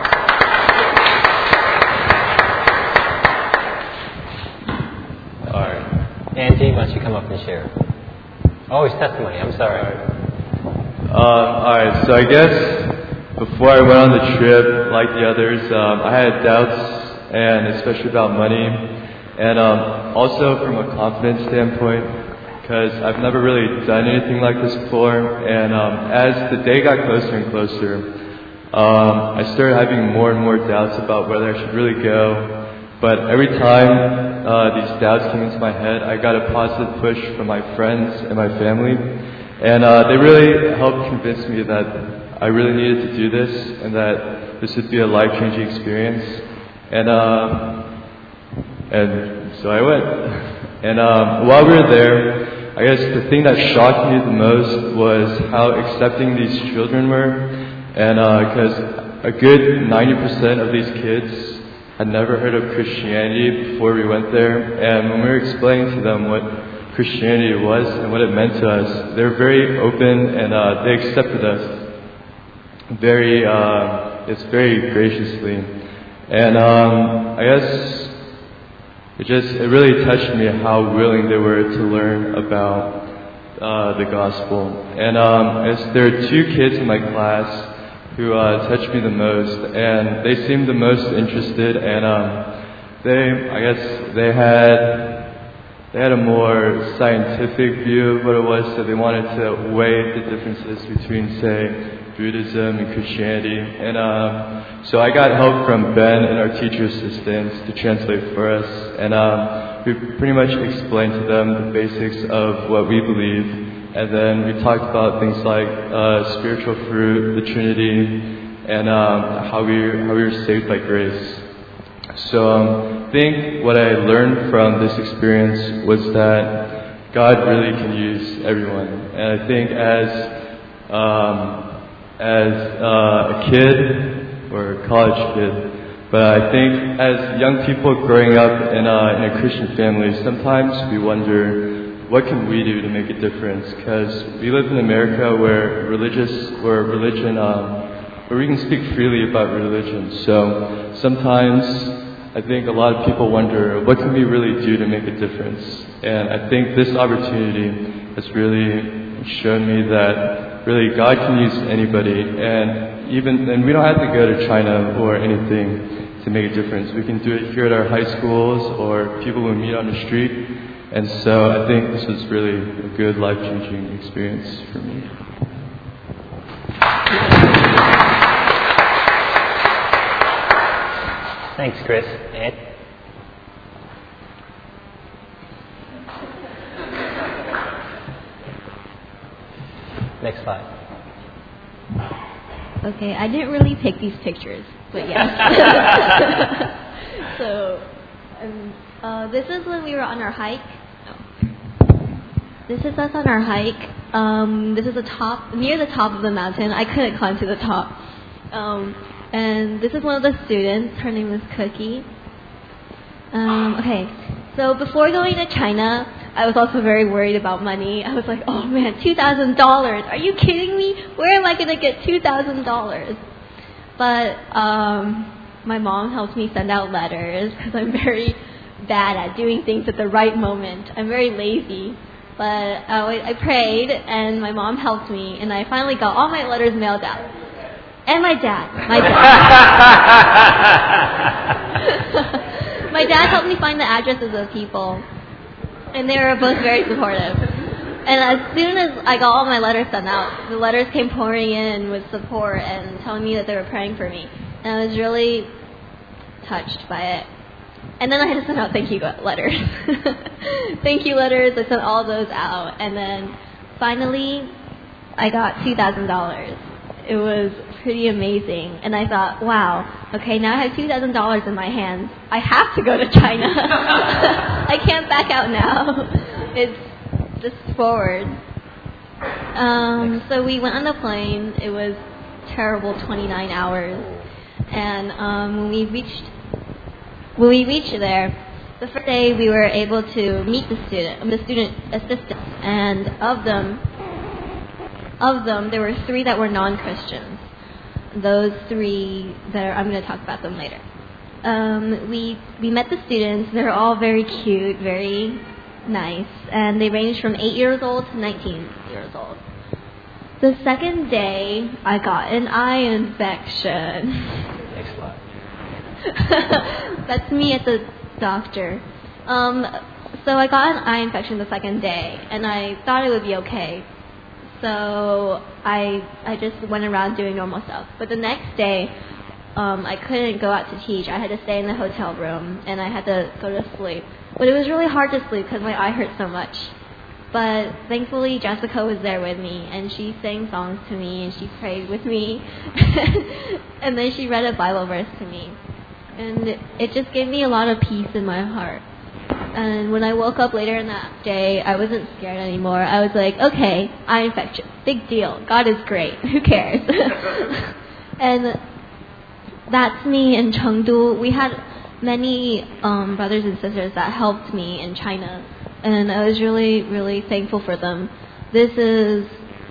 [SPEAKER 4] All right. Angie, why don't you come up and share? Oh, it's testimony. I'm sorry.
[SPEAKER 7] All right. So I guess before I went on the trip, like the others, I had doubts, and especially about money, and also from a confidence standpoint, because I've never really done anything like this before. And as the day got closer and closer, I started having more and more doubts about whether I should really go. But every time these doubts came into my head, I got a positive push from my friends and my family, and they really helped convince me that I really needed to do this and that this would be a life-changing experience. And so I went. And while we were there, I guess the thing that shocked me the most was how accepting these children were. And because a good 90% of these kids had never heard of Christianity before we went there. And when we were explaining to them what Christianity was and what it meant to us, they were very open, and they accepted us very graciously. And I guess it really touched me how willing they were to learn about the gospel. And there are two kids in my class who touched me the most, and they seemed the most interested. And they had a more scientific view of what it was, so they wanted to weigh the differences between, say, Buddhism and Christianity. And so I got help from Ben and our teacher assistants to translate for us. And we pretty much explained to them the basics of what we believe. And then we talked about things like spiritual fruit, the Trinity, and how we were saved by grace. So I think what I learned from this experience was that God really can use everyone. And I think as a kid, or a college kid, but I think as young people growing up in a Christian family, sometimes we wonder, what can we do to make a difference? Because we live in America where we can speak freely about religion. So sometimes I think a lot of people wonder, what can we really do to make a difference? And I think this opportunity has really shown me that really God can use anybody, and we don't have to go to China or anything to make a difference. We can do it here at our high schools or people we meet on the street. And so I think this was really a good life-changing experience for me.
[SPEAKER 4] Thanks, Chris. Ed? Next slide.
[SPEAKER 3] Okay, I didn't really pick these pictures, but yes. So, this is when we were on our hike. This is us on our hike. This is near the top of the mountain. I couldn't climb to the top. And this is one of the students. Her name is Cookie. Okay, so before going to China, I was also very worried about money. I was like, oh man, $2,000. Are you kidding me? Where am I going to get $2,000? But my mom helped me send out letters because I'm very bad at doing things at the right moment. I'm very lazy. But I prayed, and my mom helped me, and I finally got all my letters mailed out. And my dad. My dad helped me find the addresses of people, and they were both very supportive. And as soon as I got all my letters sent out, the letters came pouring in with support and telling me that they were praying for me. And I was really touched by it. And then I had to send out thank you letters. Thank you letters, I sent all those out. And then finally, I got $2,000. It was pretty amazing. And I thought, wow, okay, now I have $2,000 in my hands. I have to go to China. I can't back out now. It's just forward. So we went on the plane. It was terrible 29 hours. And when we reached there, the first day we were able to meet the student assistants, and of them there were 3 that were non-Christians. Those 3 I'm going to talk about them later. We met the students. They were all very cute, very nice, and they ranged from 8 years old to 19 years old. The second day, I got an eye infection.
[SPEAKER 4] Next slide.
[SPEAKER 3] That's me at the doctor. So I got an eye infection the second day, and I thought it would be okay. So I just went around doing normal stuff. But the next day, I couldn't go out to teach. I had to stay in the hotel room, and I had to go to sleep. But it was really hard to sleep because my eye hurt so much. But thankfully, Jessica was there with me, and she sang songs to me, and she prayed with me. And then she read a Bible verse to me. And it just gave me a lot of peace in my heart. And when I woke up later in that day, I wasn't scared anymore. I was like, okay, eye infection, big deal. God is great. Who cares? And that's me in Chengdu. We had many brothers and sisters that helped me in China, and I was really, really thankful for them. This is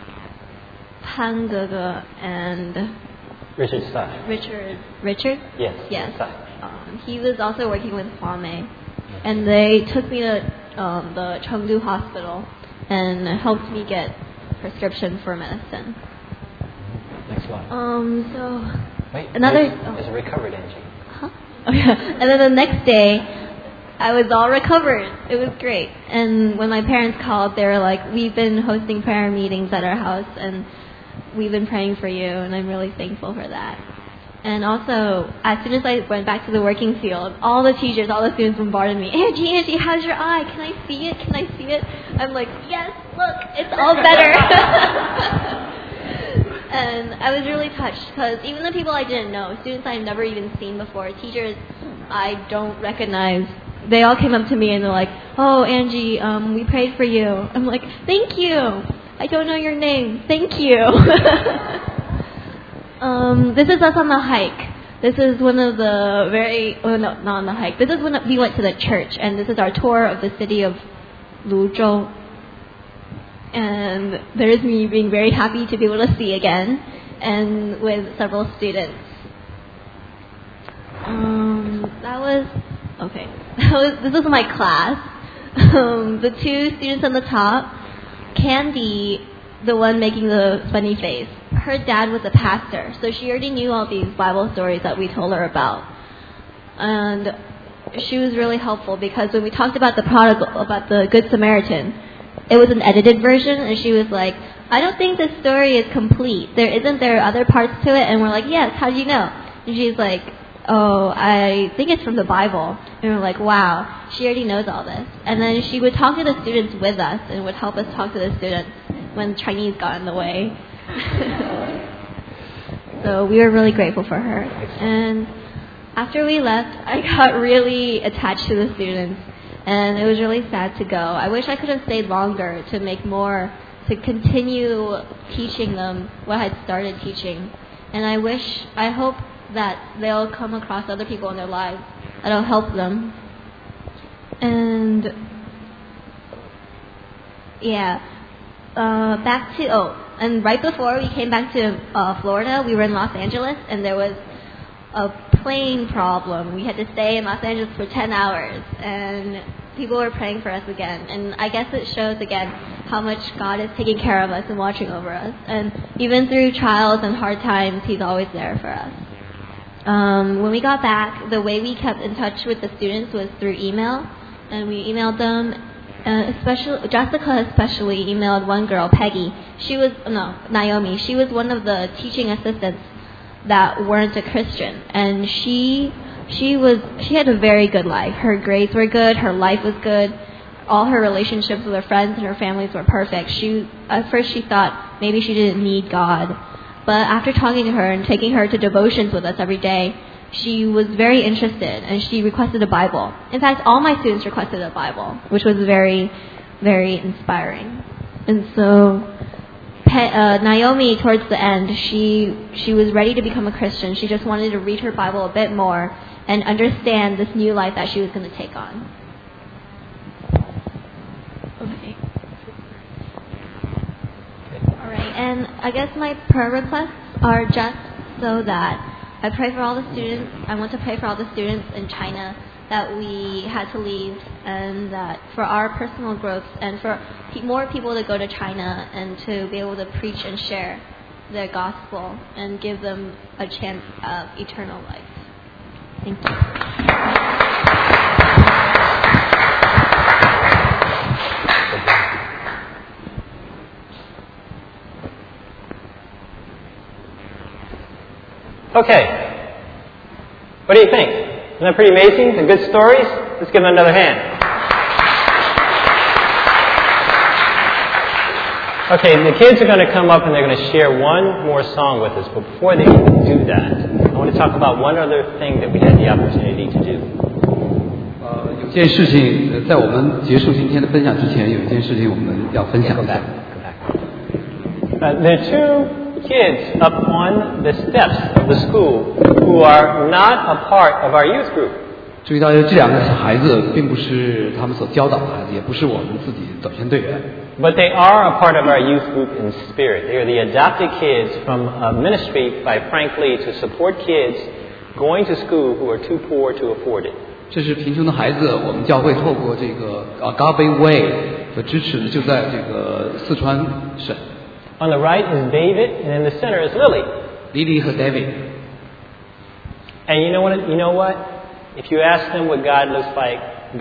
[SPEAKER 3] Pan Gege and
[SPEAKER 4] Richard Tsai.
[SPEAKER 3] Richard?
[SPEAKER 4] Yes.
[SPEAKER 3] Tsai. He was also working with Huamei, and they took me to the Chengdu hospital and helped me get prescription for medicine.
[SPEAKER 4] Next slide. Wait, there's a recovered Angie.
[SPEAKER 3] Huh? Oh, yeah. And then the next day, I was all recovered. It was great. And when my parents called, they were like, we've been hosting prayer meetings at our house, and we've been praying for you, and I'm really thankful for that. And also, as soon as I went back to the working field, all the teachers, all the students bombarded me. Angie, how's your eye? Can I see it? I'm like, yes, look, it's all better. And I was really touched because even the people I didn't know, students I've never even seen before, teachers I don't recognize, they all came up to me and they're like, oh, Angie, we prayed for you. I'm like, thank you. I don't know your name. Thank you. This is us on the hike. This is one of the not on the hike. This is when we went to the church, and this is our tour of the city of Luzhou. And there's me being very happy to be able to see again, and with several students. This is my class. The 2 students on the top, Candy, the one making the funny face, her dad was a pastor, so she already knew all these Bible stories that we told her about. and she was really helpful because when we talked about about the Good Samaritan, it was an edited version, and she was like, I don't think this story is complete. Isn't there other parts to it? And we're like, yes, how do you know? And she's like, oh, I think it's from the Bible. And we're like, wow, she already knows all this. And then she would talk to the students with us and would help us talk to the students when Chinese got in the way. So we were really grateful for her. And after we left, I got really attached to the students, and it was really sad to go. I wish I could have stayed longer to make more, to continue teaching them what I had started teaching. And I hope that they'll come across other people in their lives that'll help them. And yeah, and right before we came back to Florida, we were in Los Angeles, and there was a plane problem. We had to stay in Los Angeles for 10 hours, and people were praying for us again. And I guess it shows again how much God is taking care of us and watching over us. And even through trials and hard times, He's always there for us. When we got back, the way we kept in touch with the students was through email, and we emailed them. Jessica especially emailed one girl, Peggy. Naomi. She was one of the teaching assistants that weren't a Christian, and she had a very good life. Her grades were good, her life was good, all her relationships with her friends and her families were perfect. At first she thought maybe she didn't need God, but after talking to her and taking her to devotions with us every day, she was very interested, and she requested a Bible. In fact, all my students requested a Bible, which was very, very inspiring. And so Naomi, towards the end, she was ready to become a Christian. She just wanted to read her Bible a bit more and understand this new life that she was going to take on. Okay. All right, and I guess my prayer requests are just so that I pray for all the students. I want to pray for all the students in China that we had to leave, and that for our personal growth and for more people to go to China and to be able to preach and share the gospel and give them a chance of eternal life. Thank you.
[SPEAKER 4] Okay. What do you think? Isn't that pretty amazing? The good stories? Let's give them another hand. Okay, the kids are going to come up and they're going to share one more song with us. But before they do that, I want to talk about one other thing that we had the opportunity to do.
[SPEAKER 5] 有件事情，在我们结束今天的分享之前，有一件事情我们要分享一下。
[SPEAKER 4] There are two kids up on the steps of the school who are not a part of our youth group.
[SPEAKER 5] 注意到这两个小孩子并不是他们所教导的孩子，也不是我们自己短宣队员。
[SPEAKER 4] But they are a part of our youth group in spirit. They are the adopted kids from a ministry by Frank Lee to support kids going to school who are too poor to afford it.
[SPEAKER 5] 这是贫穷的孩子，我们教会透过这个Agave Way 的支持，就在这个四川省。
[SPEAKER 4] On the right is David, and in the center is Lily.
[SPEAKER 5] Lily 和 David.
[SPEAKER 4] And you know what? If you ask them what God looks like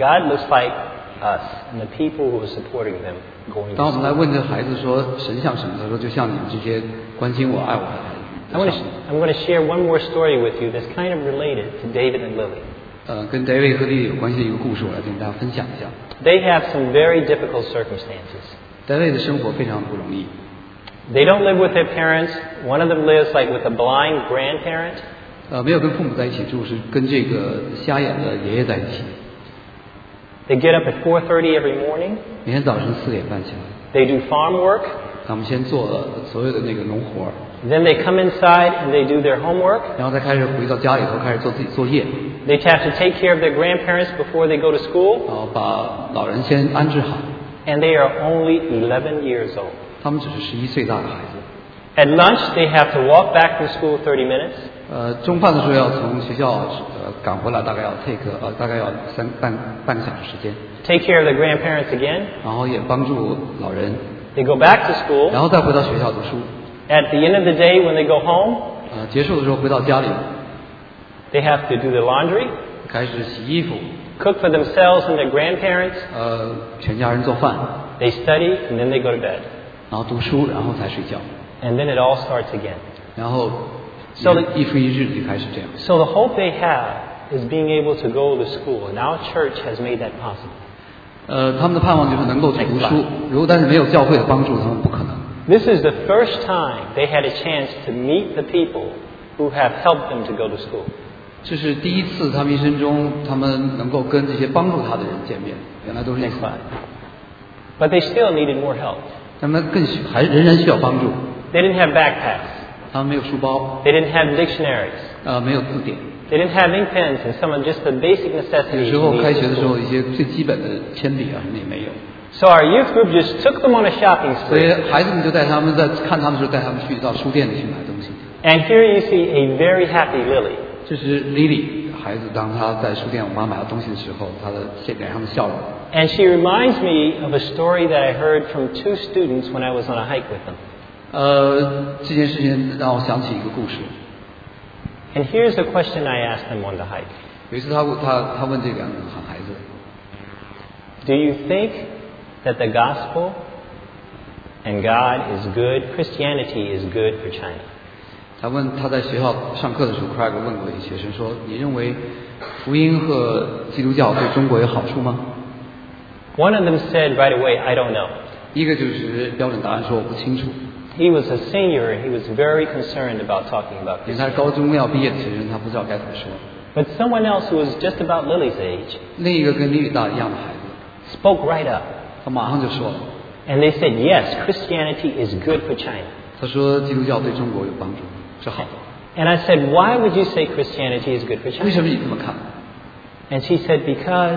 [SPEAKER 4] us and the people who are supporting them going to school.
[SPEAKER 5] 当我们来问这孩子说神像什么，他说就像你们这些关心我、爱我的孩子。
[SPEAKER 4] I'm going to share one more story with you that's kind of related to David and Lily.
[SPEAKER 5] 跟 David 和 Lily 有关系的一个故事，我来跟大家分享一下。
[SPEAKER 4] They have some very difficult circumstances.
[SPEAKER 5] David 的生活非常不容易。
[SPEAKER 4] They don't live with their parents. One of them lives like with a blind grandparent.
[SPEAKER 5] 没有跟父母在一起住，是跟这个瞎眼的爷爷在一起。
[SPEAKER 4] They get up at 4:30 every morning.
[SPEAKER 5] 每天早晨4点半起来。
[SPEAKER 4] They do farm work.
[SPEAKER 5] 他们先做所有的那个农活。
[SPEAKER 4] Then they come inside and they do their homework.
[SPEAKER 5] 然后再开始回到家里头开始做自己作业。
[SPEAKER 4] They have to take care of their grandparents before they go to school.
[SPEAKER 5] 然后把老人先安置好。
[SPEAKER 4] And they are only 11 years old.
[SPEAKER 5] 他们只是11岁大的孩子。
[SPEAKER 4] At lunch, they have to walk back from school 30 minutes.
[SPEAKER 5] 中饭的时候要从学校赶回来，大概要半个小时时间。
[SPEAKER 4] Take care of the grandparents again.
[SPEAKER 5] 然后也帮助老人。
[SPEAKER 4] They go back to school.
[SPEAKER 5] 然后再回到学校读书。
[SPEAKER 4] At the end of the day, when they go home,
[SPEAKER 5] 结束的时候回到家里。
[SPEAKER 4] They have to do the laundry,
[SPEAKER 5] 开始洗衣服，
[SPEAKER 4] cook for themselves and their grandparents.
[SPEAKER 5] 全家人做饭，
[SPEAKER 4] They study, and then they go to bed.
[SPEAKER 5] 然后读书，然后才睡觉，
[SPEAKER 4] And then it all starts again.
[SPEAKER 5] 然后
[SPEAKER 4] So the-
[SPEAKER 5] 一复一日就开始这样。
[SPEAKER 4] So the hope they have is being able to go to school, and our church has made that possible.
[SPEAKER 5] 他们的盼望就是能够去读书，但是没有教会的帮助，他们不可能。
[SPEAKER 4] This is the first time they had a chance to meet the people who have helped them to go to school.
[SPEAKER 5] 这是第一次他们一生中，他们能够跟这些帮助他的人见面，原来都是一块，
[SPEAKER 4] But they still needed more help.
[SPEAKER 5] 他们仍然需要帮助。
[SPEAKER 4] They didn't have backpacks.
[SPEAKER 5] 他们没有书包，
[SPEAKER 4] They didn't have dictionaries.
[SPEAKER 5] 没有字典。
[SPEAKER 4] They didn't have ink pens and some of just the basic
[SPEAKER 5] 有
[SPEAKER 4] necessities.
[SPEAKER 5] 时候
[SPEAKER 4] needed
[SPEAKER 5] 开学
[SPEAKER 4] for
[SPEAKER 5] 的时
[SPEAKER 4] school.
[SPEAKER 5] 候，一些最基本的铅笔啊什么也没有，
[SPEAKER 4] So our youth group just took them on a shopping
[SPEAKER 5] 所以
[SPEAKER 4] spree.
[SPEAKER 5] 孩子们就带他们在看他们的时候，带他们去到书店里去买东西。
[SPEAKER 4] And here you see a very happy Lily.
[SPEAKER 5] 这是 Lily 孩子，当他在书店我妈买到东西的时候，他的脸上的笑容。
[SPEAKER 4] And she reminds me of a story that I heard from 2 students when I was on a hike with them.
[SPEAKER 5] 这件事情让我想起一个故事。
[SPEAKER 4] And here's the question I asked them on the hike.
[SPEAKER 5] 有一次他问这两个孩子，
[SPEAKER 4] Do you think that the gospel and God is good, Christianity is good for China?
[SPEAKER 5] 他在学校上课的时候 ，Craig 问过一些学生说：“你认为福音和基督教对中国有好处吗？”
[SPEAKER 4] One of them said right away, I don't know.
[SPEAKER 5] 一个就是标准答案说我不清楚，
[SPEAKER 4] He was a senior and he was very concerned about talking about
[SPEAKER 5] 因为他是
[SPEAKER 4] Christianity.
[SPEAKER 5] 高中要毕业的学生，他不知道该怎么说。
[SPEAKER 4] But someone else who was just about Lily's age
[SPEAKER 5] 另一个跟李李大一样的孩子，
[SPEAKER 4] spoke right up.
[SPEAKER 5] 他马上就说了，
[SPEAKER 4] And they said, yes, Christianity is good for China.
[SPEAKER 5] 他说基督教对中国有帮助，是好的。
[SPEAKER 4] And I said, why would you say Christianity is good for
[SPEAKER 5] 为什
[SPEAKER 4] China?
[SPEAKER 5] 么你这么看？
[SPEAKER 4] And she said, because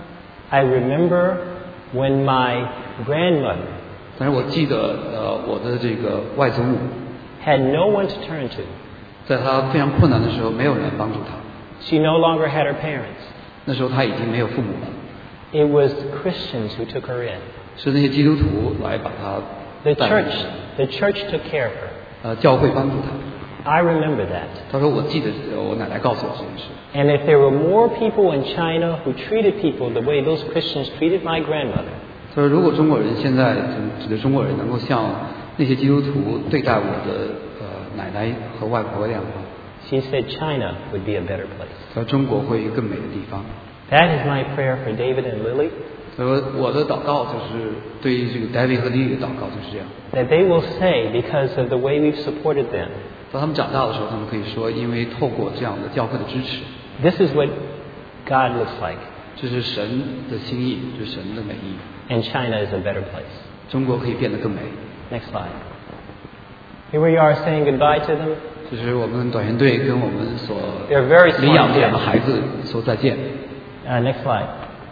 [SPEAKER 4] I remember when my grandmother
[SPEAKER 5] 但是我记得我的这个外祖母，
[SPEAKER 4] had no one to turn to.
[SPEAKER 5] 在她非常困难的时候，没有人帮助她。
[SPEAKER 4] She no longer had her parents.
[SPEAKER 5] 那时候她已经没有父母了，
[SPEAKER 4] It was Christians who took her in.
[SPEAKER 5] 是那些基督徒来把她
[SPEAKER 4] The
[SPEAKER 5] 带入
[SPEAKER 4] the church took care of her.
[SPEAKER 5] 教会帮助她。
[SPEAKER 4] I remember that.
[SPEAKER 5] 他说我记得我奶奶告诉我这件事。
[SPEAKER 4] And if there were more people in China who treated people the way those Christians treated my grandmother,
[SPEAKER 5] 他说如果中国人现在指的中国人能够像那些基督徒对待我的奶奶和外婆一样的话，
[SPEAKER 4] she said China would be a better place.
[SPEAKER 5] 他说中国会一个更美的地方。
[SPEAKER 4] That is my prayer for David and Lily,
[SPEAKER 5] 他说我的祷告就是对于这个 David 和 Lily 的祷告就是这样。
[SPEAKER 4] that they will say, because of the way we've supported them,
[SPEAKER 5] 当他们长大的时候，他们可以说，因为透过这样的教会的支持，
[SPEAKER 4] this is what God looks like,
[SPEAKER 5] 这是神的心意，这是神的美意。
[SPEAKER 4] and China is a better place.
[SPEAKER 5] 中国可以变得更美。
[SPEAKER 4] Next slide. Here we are saying goodbye to them.
[SPEAKER 5] 这是我们短宣队跟我们所
[SPEAKER 4] They're very
[SPEAKER 5] 领养
[SPEAKER 4] smart
[SPEAKER 5] 这两个
[SPEAKER 4] kids.
[SPEAKER 5] 孩子说再见。
[SPEAKER 4] Next slide.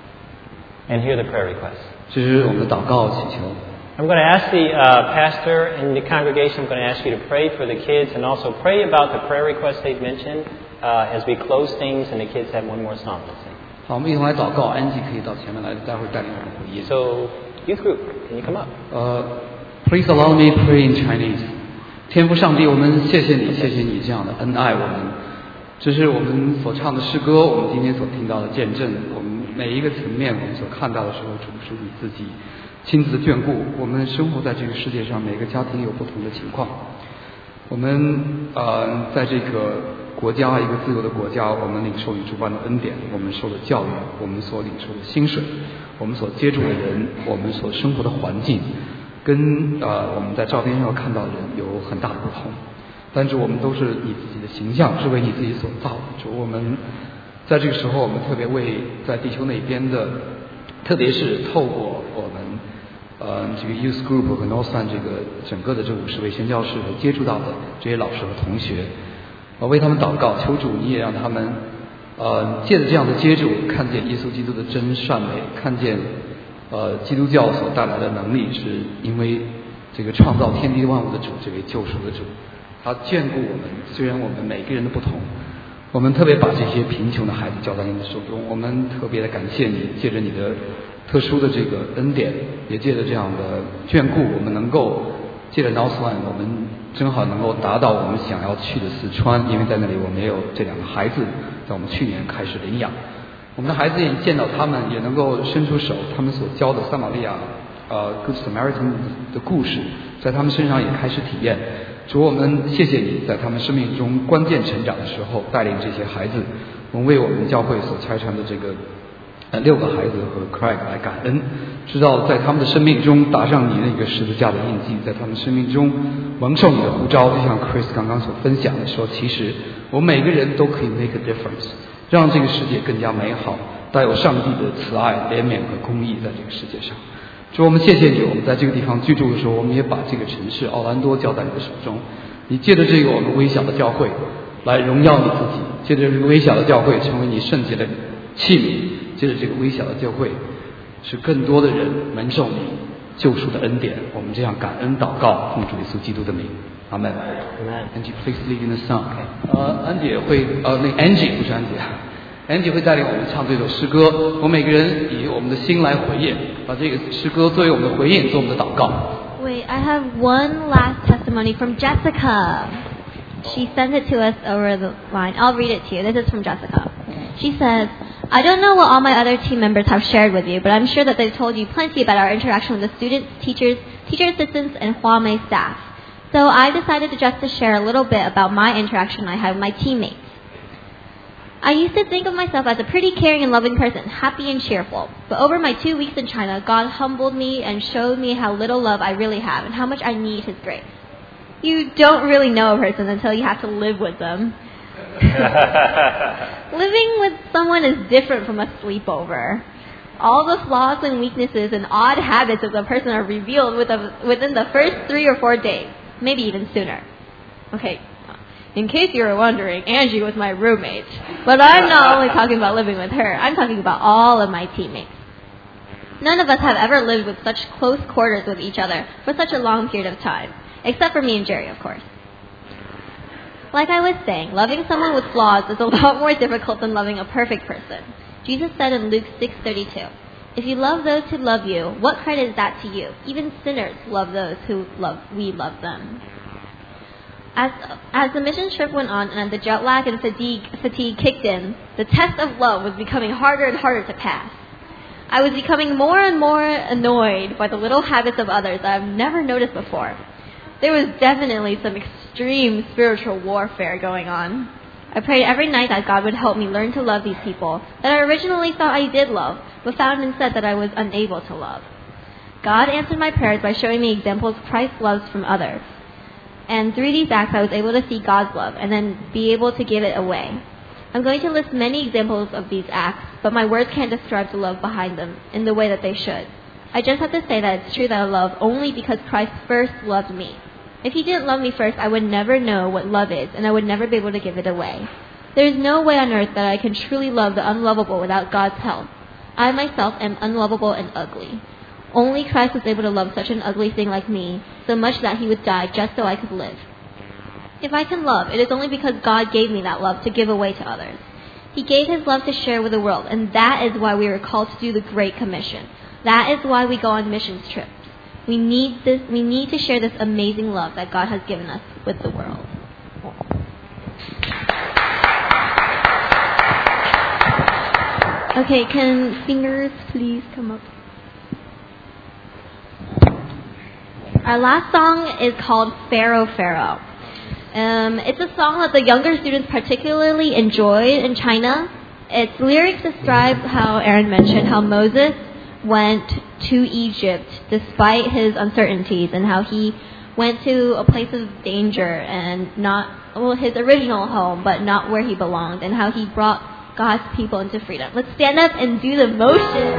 [SPEAKER 4] And here are the prayer requests.
[SPEAKER 5] 这是我们的祷告祈求。
[SPEAKER 4] I'm going to ask the pastor and the congregation, I'm going to ask you to pray for the kids and also pray about the prayer requests they've mentioned as we close things and the kids have one more song to sing.
[SPEAKER 5] 好，我们一同来祷告，安吉可以到前面来，待会儿带领我们回应。
[SPEAKER 4] So, youth group, can you come up?
[SPEAKER 5] Please allow me pray in Chinese. 天父上帝，我们谢谢你，谢谢你这样的恩爱我们。这是我们所唱的诗歌，我们今天所听到的见证，我们每一个层面我们所看到的时候，主是你自己亲自的眷顾。我们生活在这个世界上，每个家庭有不同的情况。我们在这个国家，一个自由的国家，我们领受你主办的恩典，我们受的教育，我们所领受的薪水，我们所接触的人，我们所生活的环境，跟我们在照片上看到的人有很大的不同。但是我们都是你自己的形象，是为你自己所造的。主，我们在这个时候，我们特别为在地球那边的，特别是透过我们这个 Youth Group 和 Northland 这个整个的这50位宣教士和接触到的这些老师和同学，为他们祷告，求主你也让他们借着这样的接触，看见耶稣基督的真善美，看见基督教所带来的能力，是因为这个创造天地万物的主，这位救赎的主，他眷顾我们。虽然我们每个人的不同，我们特别把这些贫穷的孩子交在你的手中，我们特别的感谢你，借着你的特殊的这个恩典，也借着这样的眷顾，我们能够借着 Northland， 我们正好能够达到我们想要去的四川，因为在那里我们也有这2个孩子，在我们去年开始领养。我们的孩子也见到他们，也能够伸出手，他们所教的撒玛利亚Good Samaritan 的故事，在他们身上也开始体验。主，我们谢谢你在他们生命中关键成长的时候带领这些孩子，我们为我们教会所拆传的这个6个孩子和 Craig 来感恩，知道在他们的生命中打上你那个十字架的印记，在他们生命中蒙受你的呼召，就像 Chris 刚刚所分享的说，其实我们每个人都可以 make a difference， 让这个世界更加美好，带有上帝的慈爱、怜悯和公义在这个世界上。主，我们谢谢你，我们在这个地方居住的时候，我们也把这个城市奥兰多交在你的手中。你借着这个我们微小的教会来荣耀你自己，借着这个微小的教会成为你圣洁的器皿，借着这个微小的教会使更多的人蒙受你救赎的恩典。我们这样感恩祷告，奉主耶稣基督的名，阿门。Angie, please lead in the song. Angie 会那 Angie 不是 Angie。Angie 会带领我们唱这首诗歌，我们每个人以我们的心来回应，把这个诗歌作为我们的回应，做我们的祷告。
[SPEAKER 3] Wait, I have one last testimony from Jessica. She sent it to us over the line. I'll read it to you. This is from Jessica. She says, I don't know what all my other team members have shared with you, but I'm sure that they've told you plenty about our interaction with the students, teachers, teacher assistants, and Huamei staff. So I decided to share a little bit about my interaction I had with my teammates. I used to think of myself as a pretty caring and loving person, happy and cheerful. But over my 2 weeks in China, God humbled me and showed me how little love I really have and how much I need His grace. You don't really know a person until you have to live with them. Living with someone is different from a sleepover. All the flaws and weaknesses and odd habits of the person are revealed within the first 3 or 4 days, maybe even sooner. Okay. In case you were wondering, Angie was my roommate. But I'm not only talking about living with her, I'm talking about all of my teammates. None of us have ever lived with such close quarters with each other for such a long period of time. Except for me and Jerry, of course. Like I was saying, loving someone with flaws is a lot more difficult than loving a perfect person. Jesus said in Luke 6:32, if you love those who love you, what credit is that to you? Even sinners love those we love them. As the mission trip went on and the jet lag and fatigue kicked in, the test of love was becoming harder and harder to pass. I was becoming more and more annoyed by the little habits of others that I've never noticed before. There was definitely some extreme spiritual warfare going on. I prayed every night that God would help me learn to love these people that I originally thought I did love, but found instead that I was unable to love. God answered my prayers by showing me examples Christ loves from others. And through these acts, I was able to see God's love and then be able to give it away. I'm going to list many examples of these acts, but my words can't describe the love behind them in the way that they should. I just have to say that it's true that I love only because Christ first loved me. If He didn't love me first, I would never know what love is, and I would never be able to give it away. There is no way on earth that I can truly love the unlovable without God's help. I myself am unlovable and ugly. Only Christ was able to love such an ugly thing like me, so much that He would die just so I could live. If I can love, it is only because God gave me that love to give away to others. He gave His love to share with the world, and that is why we are called to do the Great Commission. That is why we go on missions trips. We need to share this amazing love that God has given us with the world. Okay, can singers please come up? Our last song is called Pharaoh, Pharaoh. It's a song that the younger students particularly enjoyed in China. Its lyrics describe how Aaron mentioned how Moses went to Egypt despite his uncertainties and how he went to a place of danger and his original home, but not where he belonged, and how he brought God's people into freedom. Let's stand up and do the motion.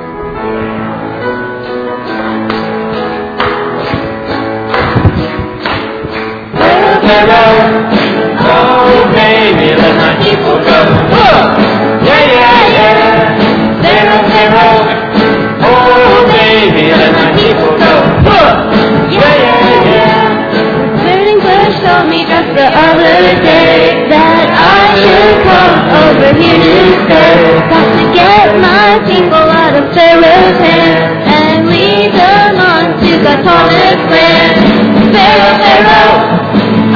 [SPEAKER 1] Pharaoh, oh baby, let my people go. Yeah, yeah, yeah. Pharaoh, Pharaoh, oh baby, let my people go. Yeah, yeah, yeah. The burning bush told me just the other day that I should come over here to stay. Got to get my people out of Pharaoh's hands and lead them on to God's promised land. Pharaoh, Pharaoh,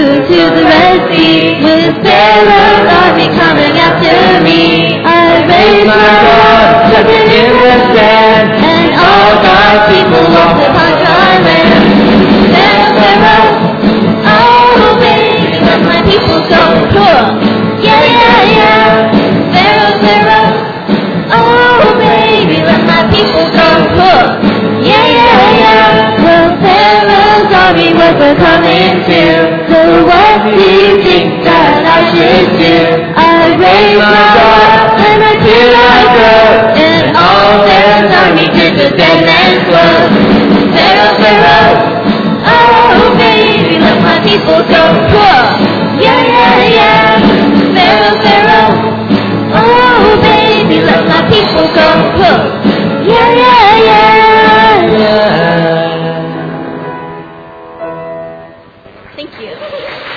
[SPEAKER 1] through to the Red Sea, with Pharaoh's army coming after me. I raised my rod, stuck it in the sand, and all God's people walked upon dry land. Pharaoh, oh baby, let my people go. Cool. Yeah, yeah, yeah. Pharaoh, oh baby, let my people go. Cool. Yeah, yeah, yeah. Well, Pharaoh's army was coming too. So what do you think that I should do? I raised my rod and I did I go, and all Pharaoh's army did was bend and flow. Pharaoh, oh baby, let my people go. Cool. Yeah, yeah, yeah. Pharaoh, oh baby, let my people go. Cool. Yeah, yeah, yeah.
[SPEAKER 3] Thank you.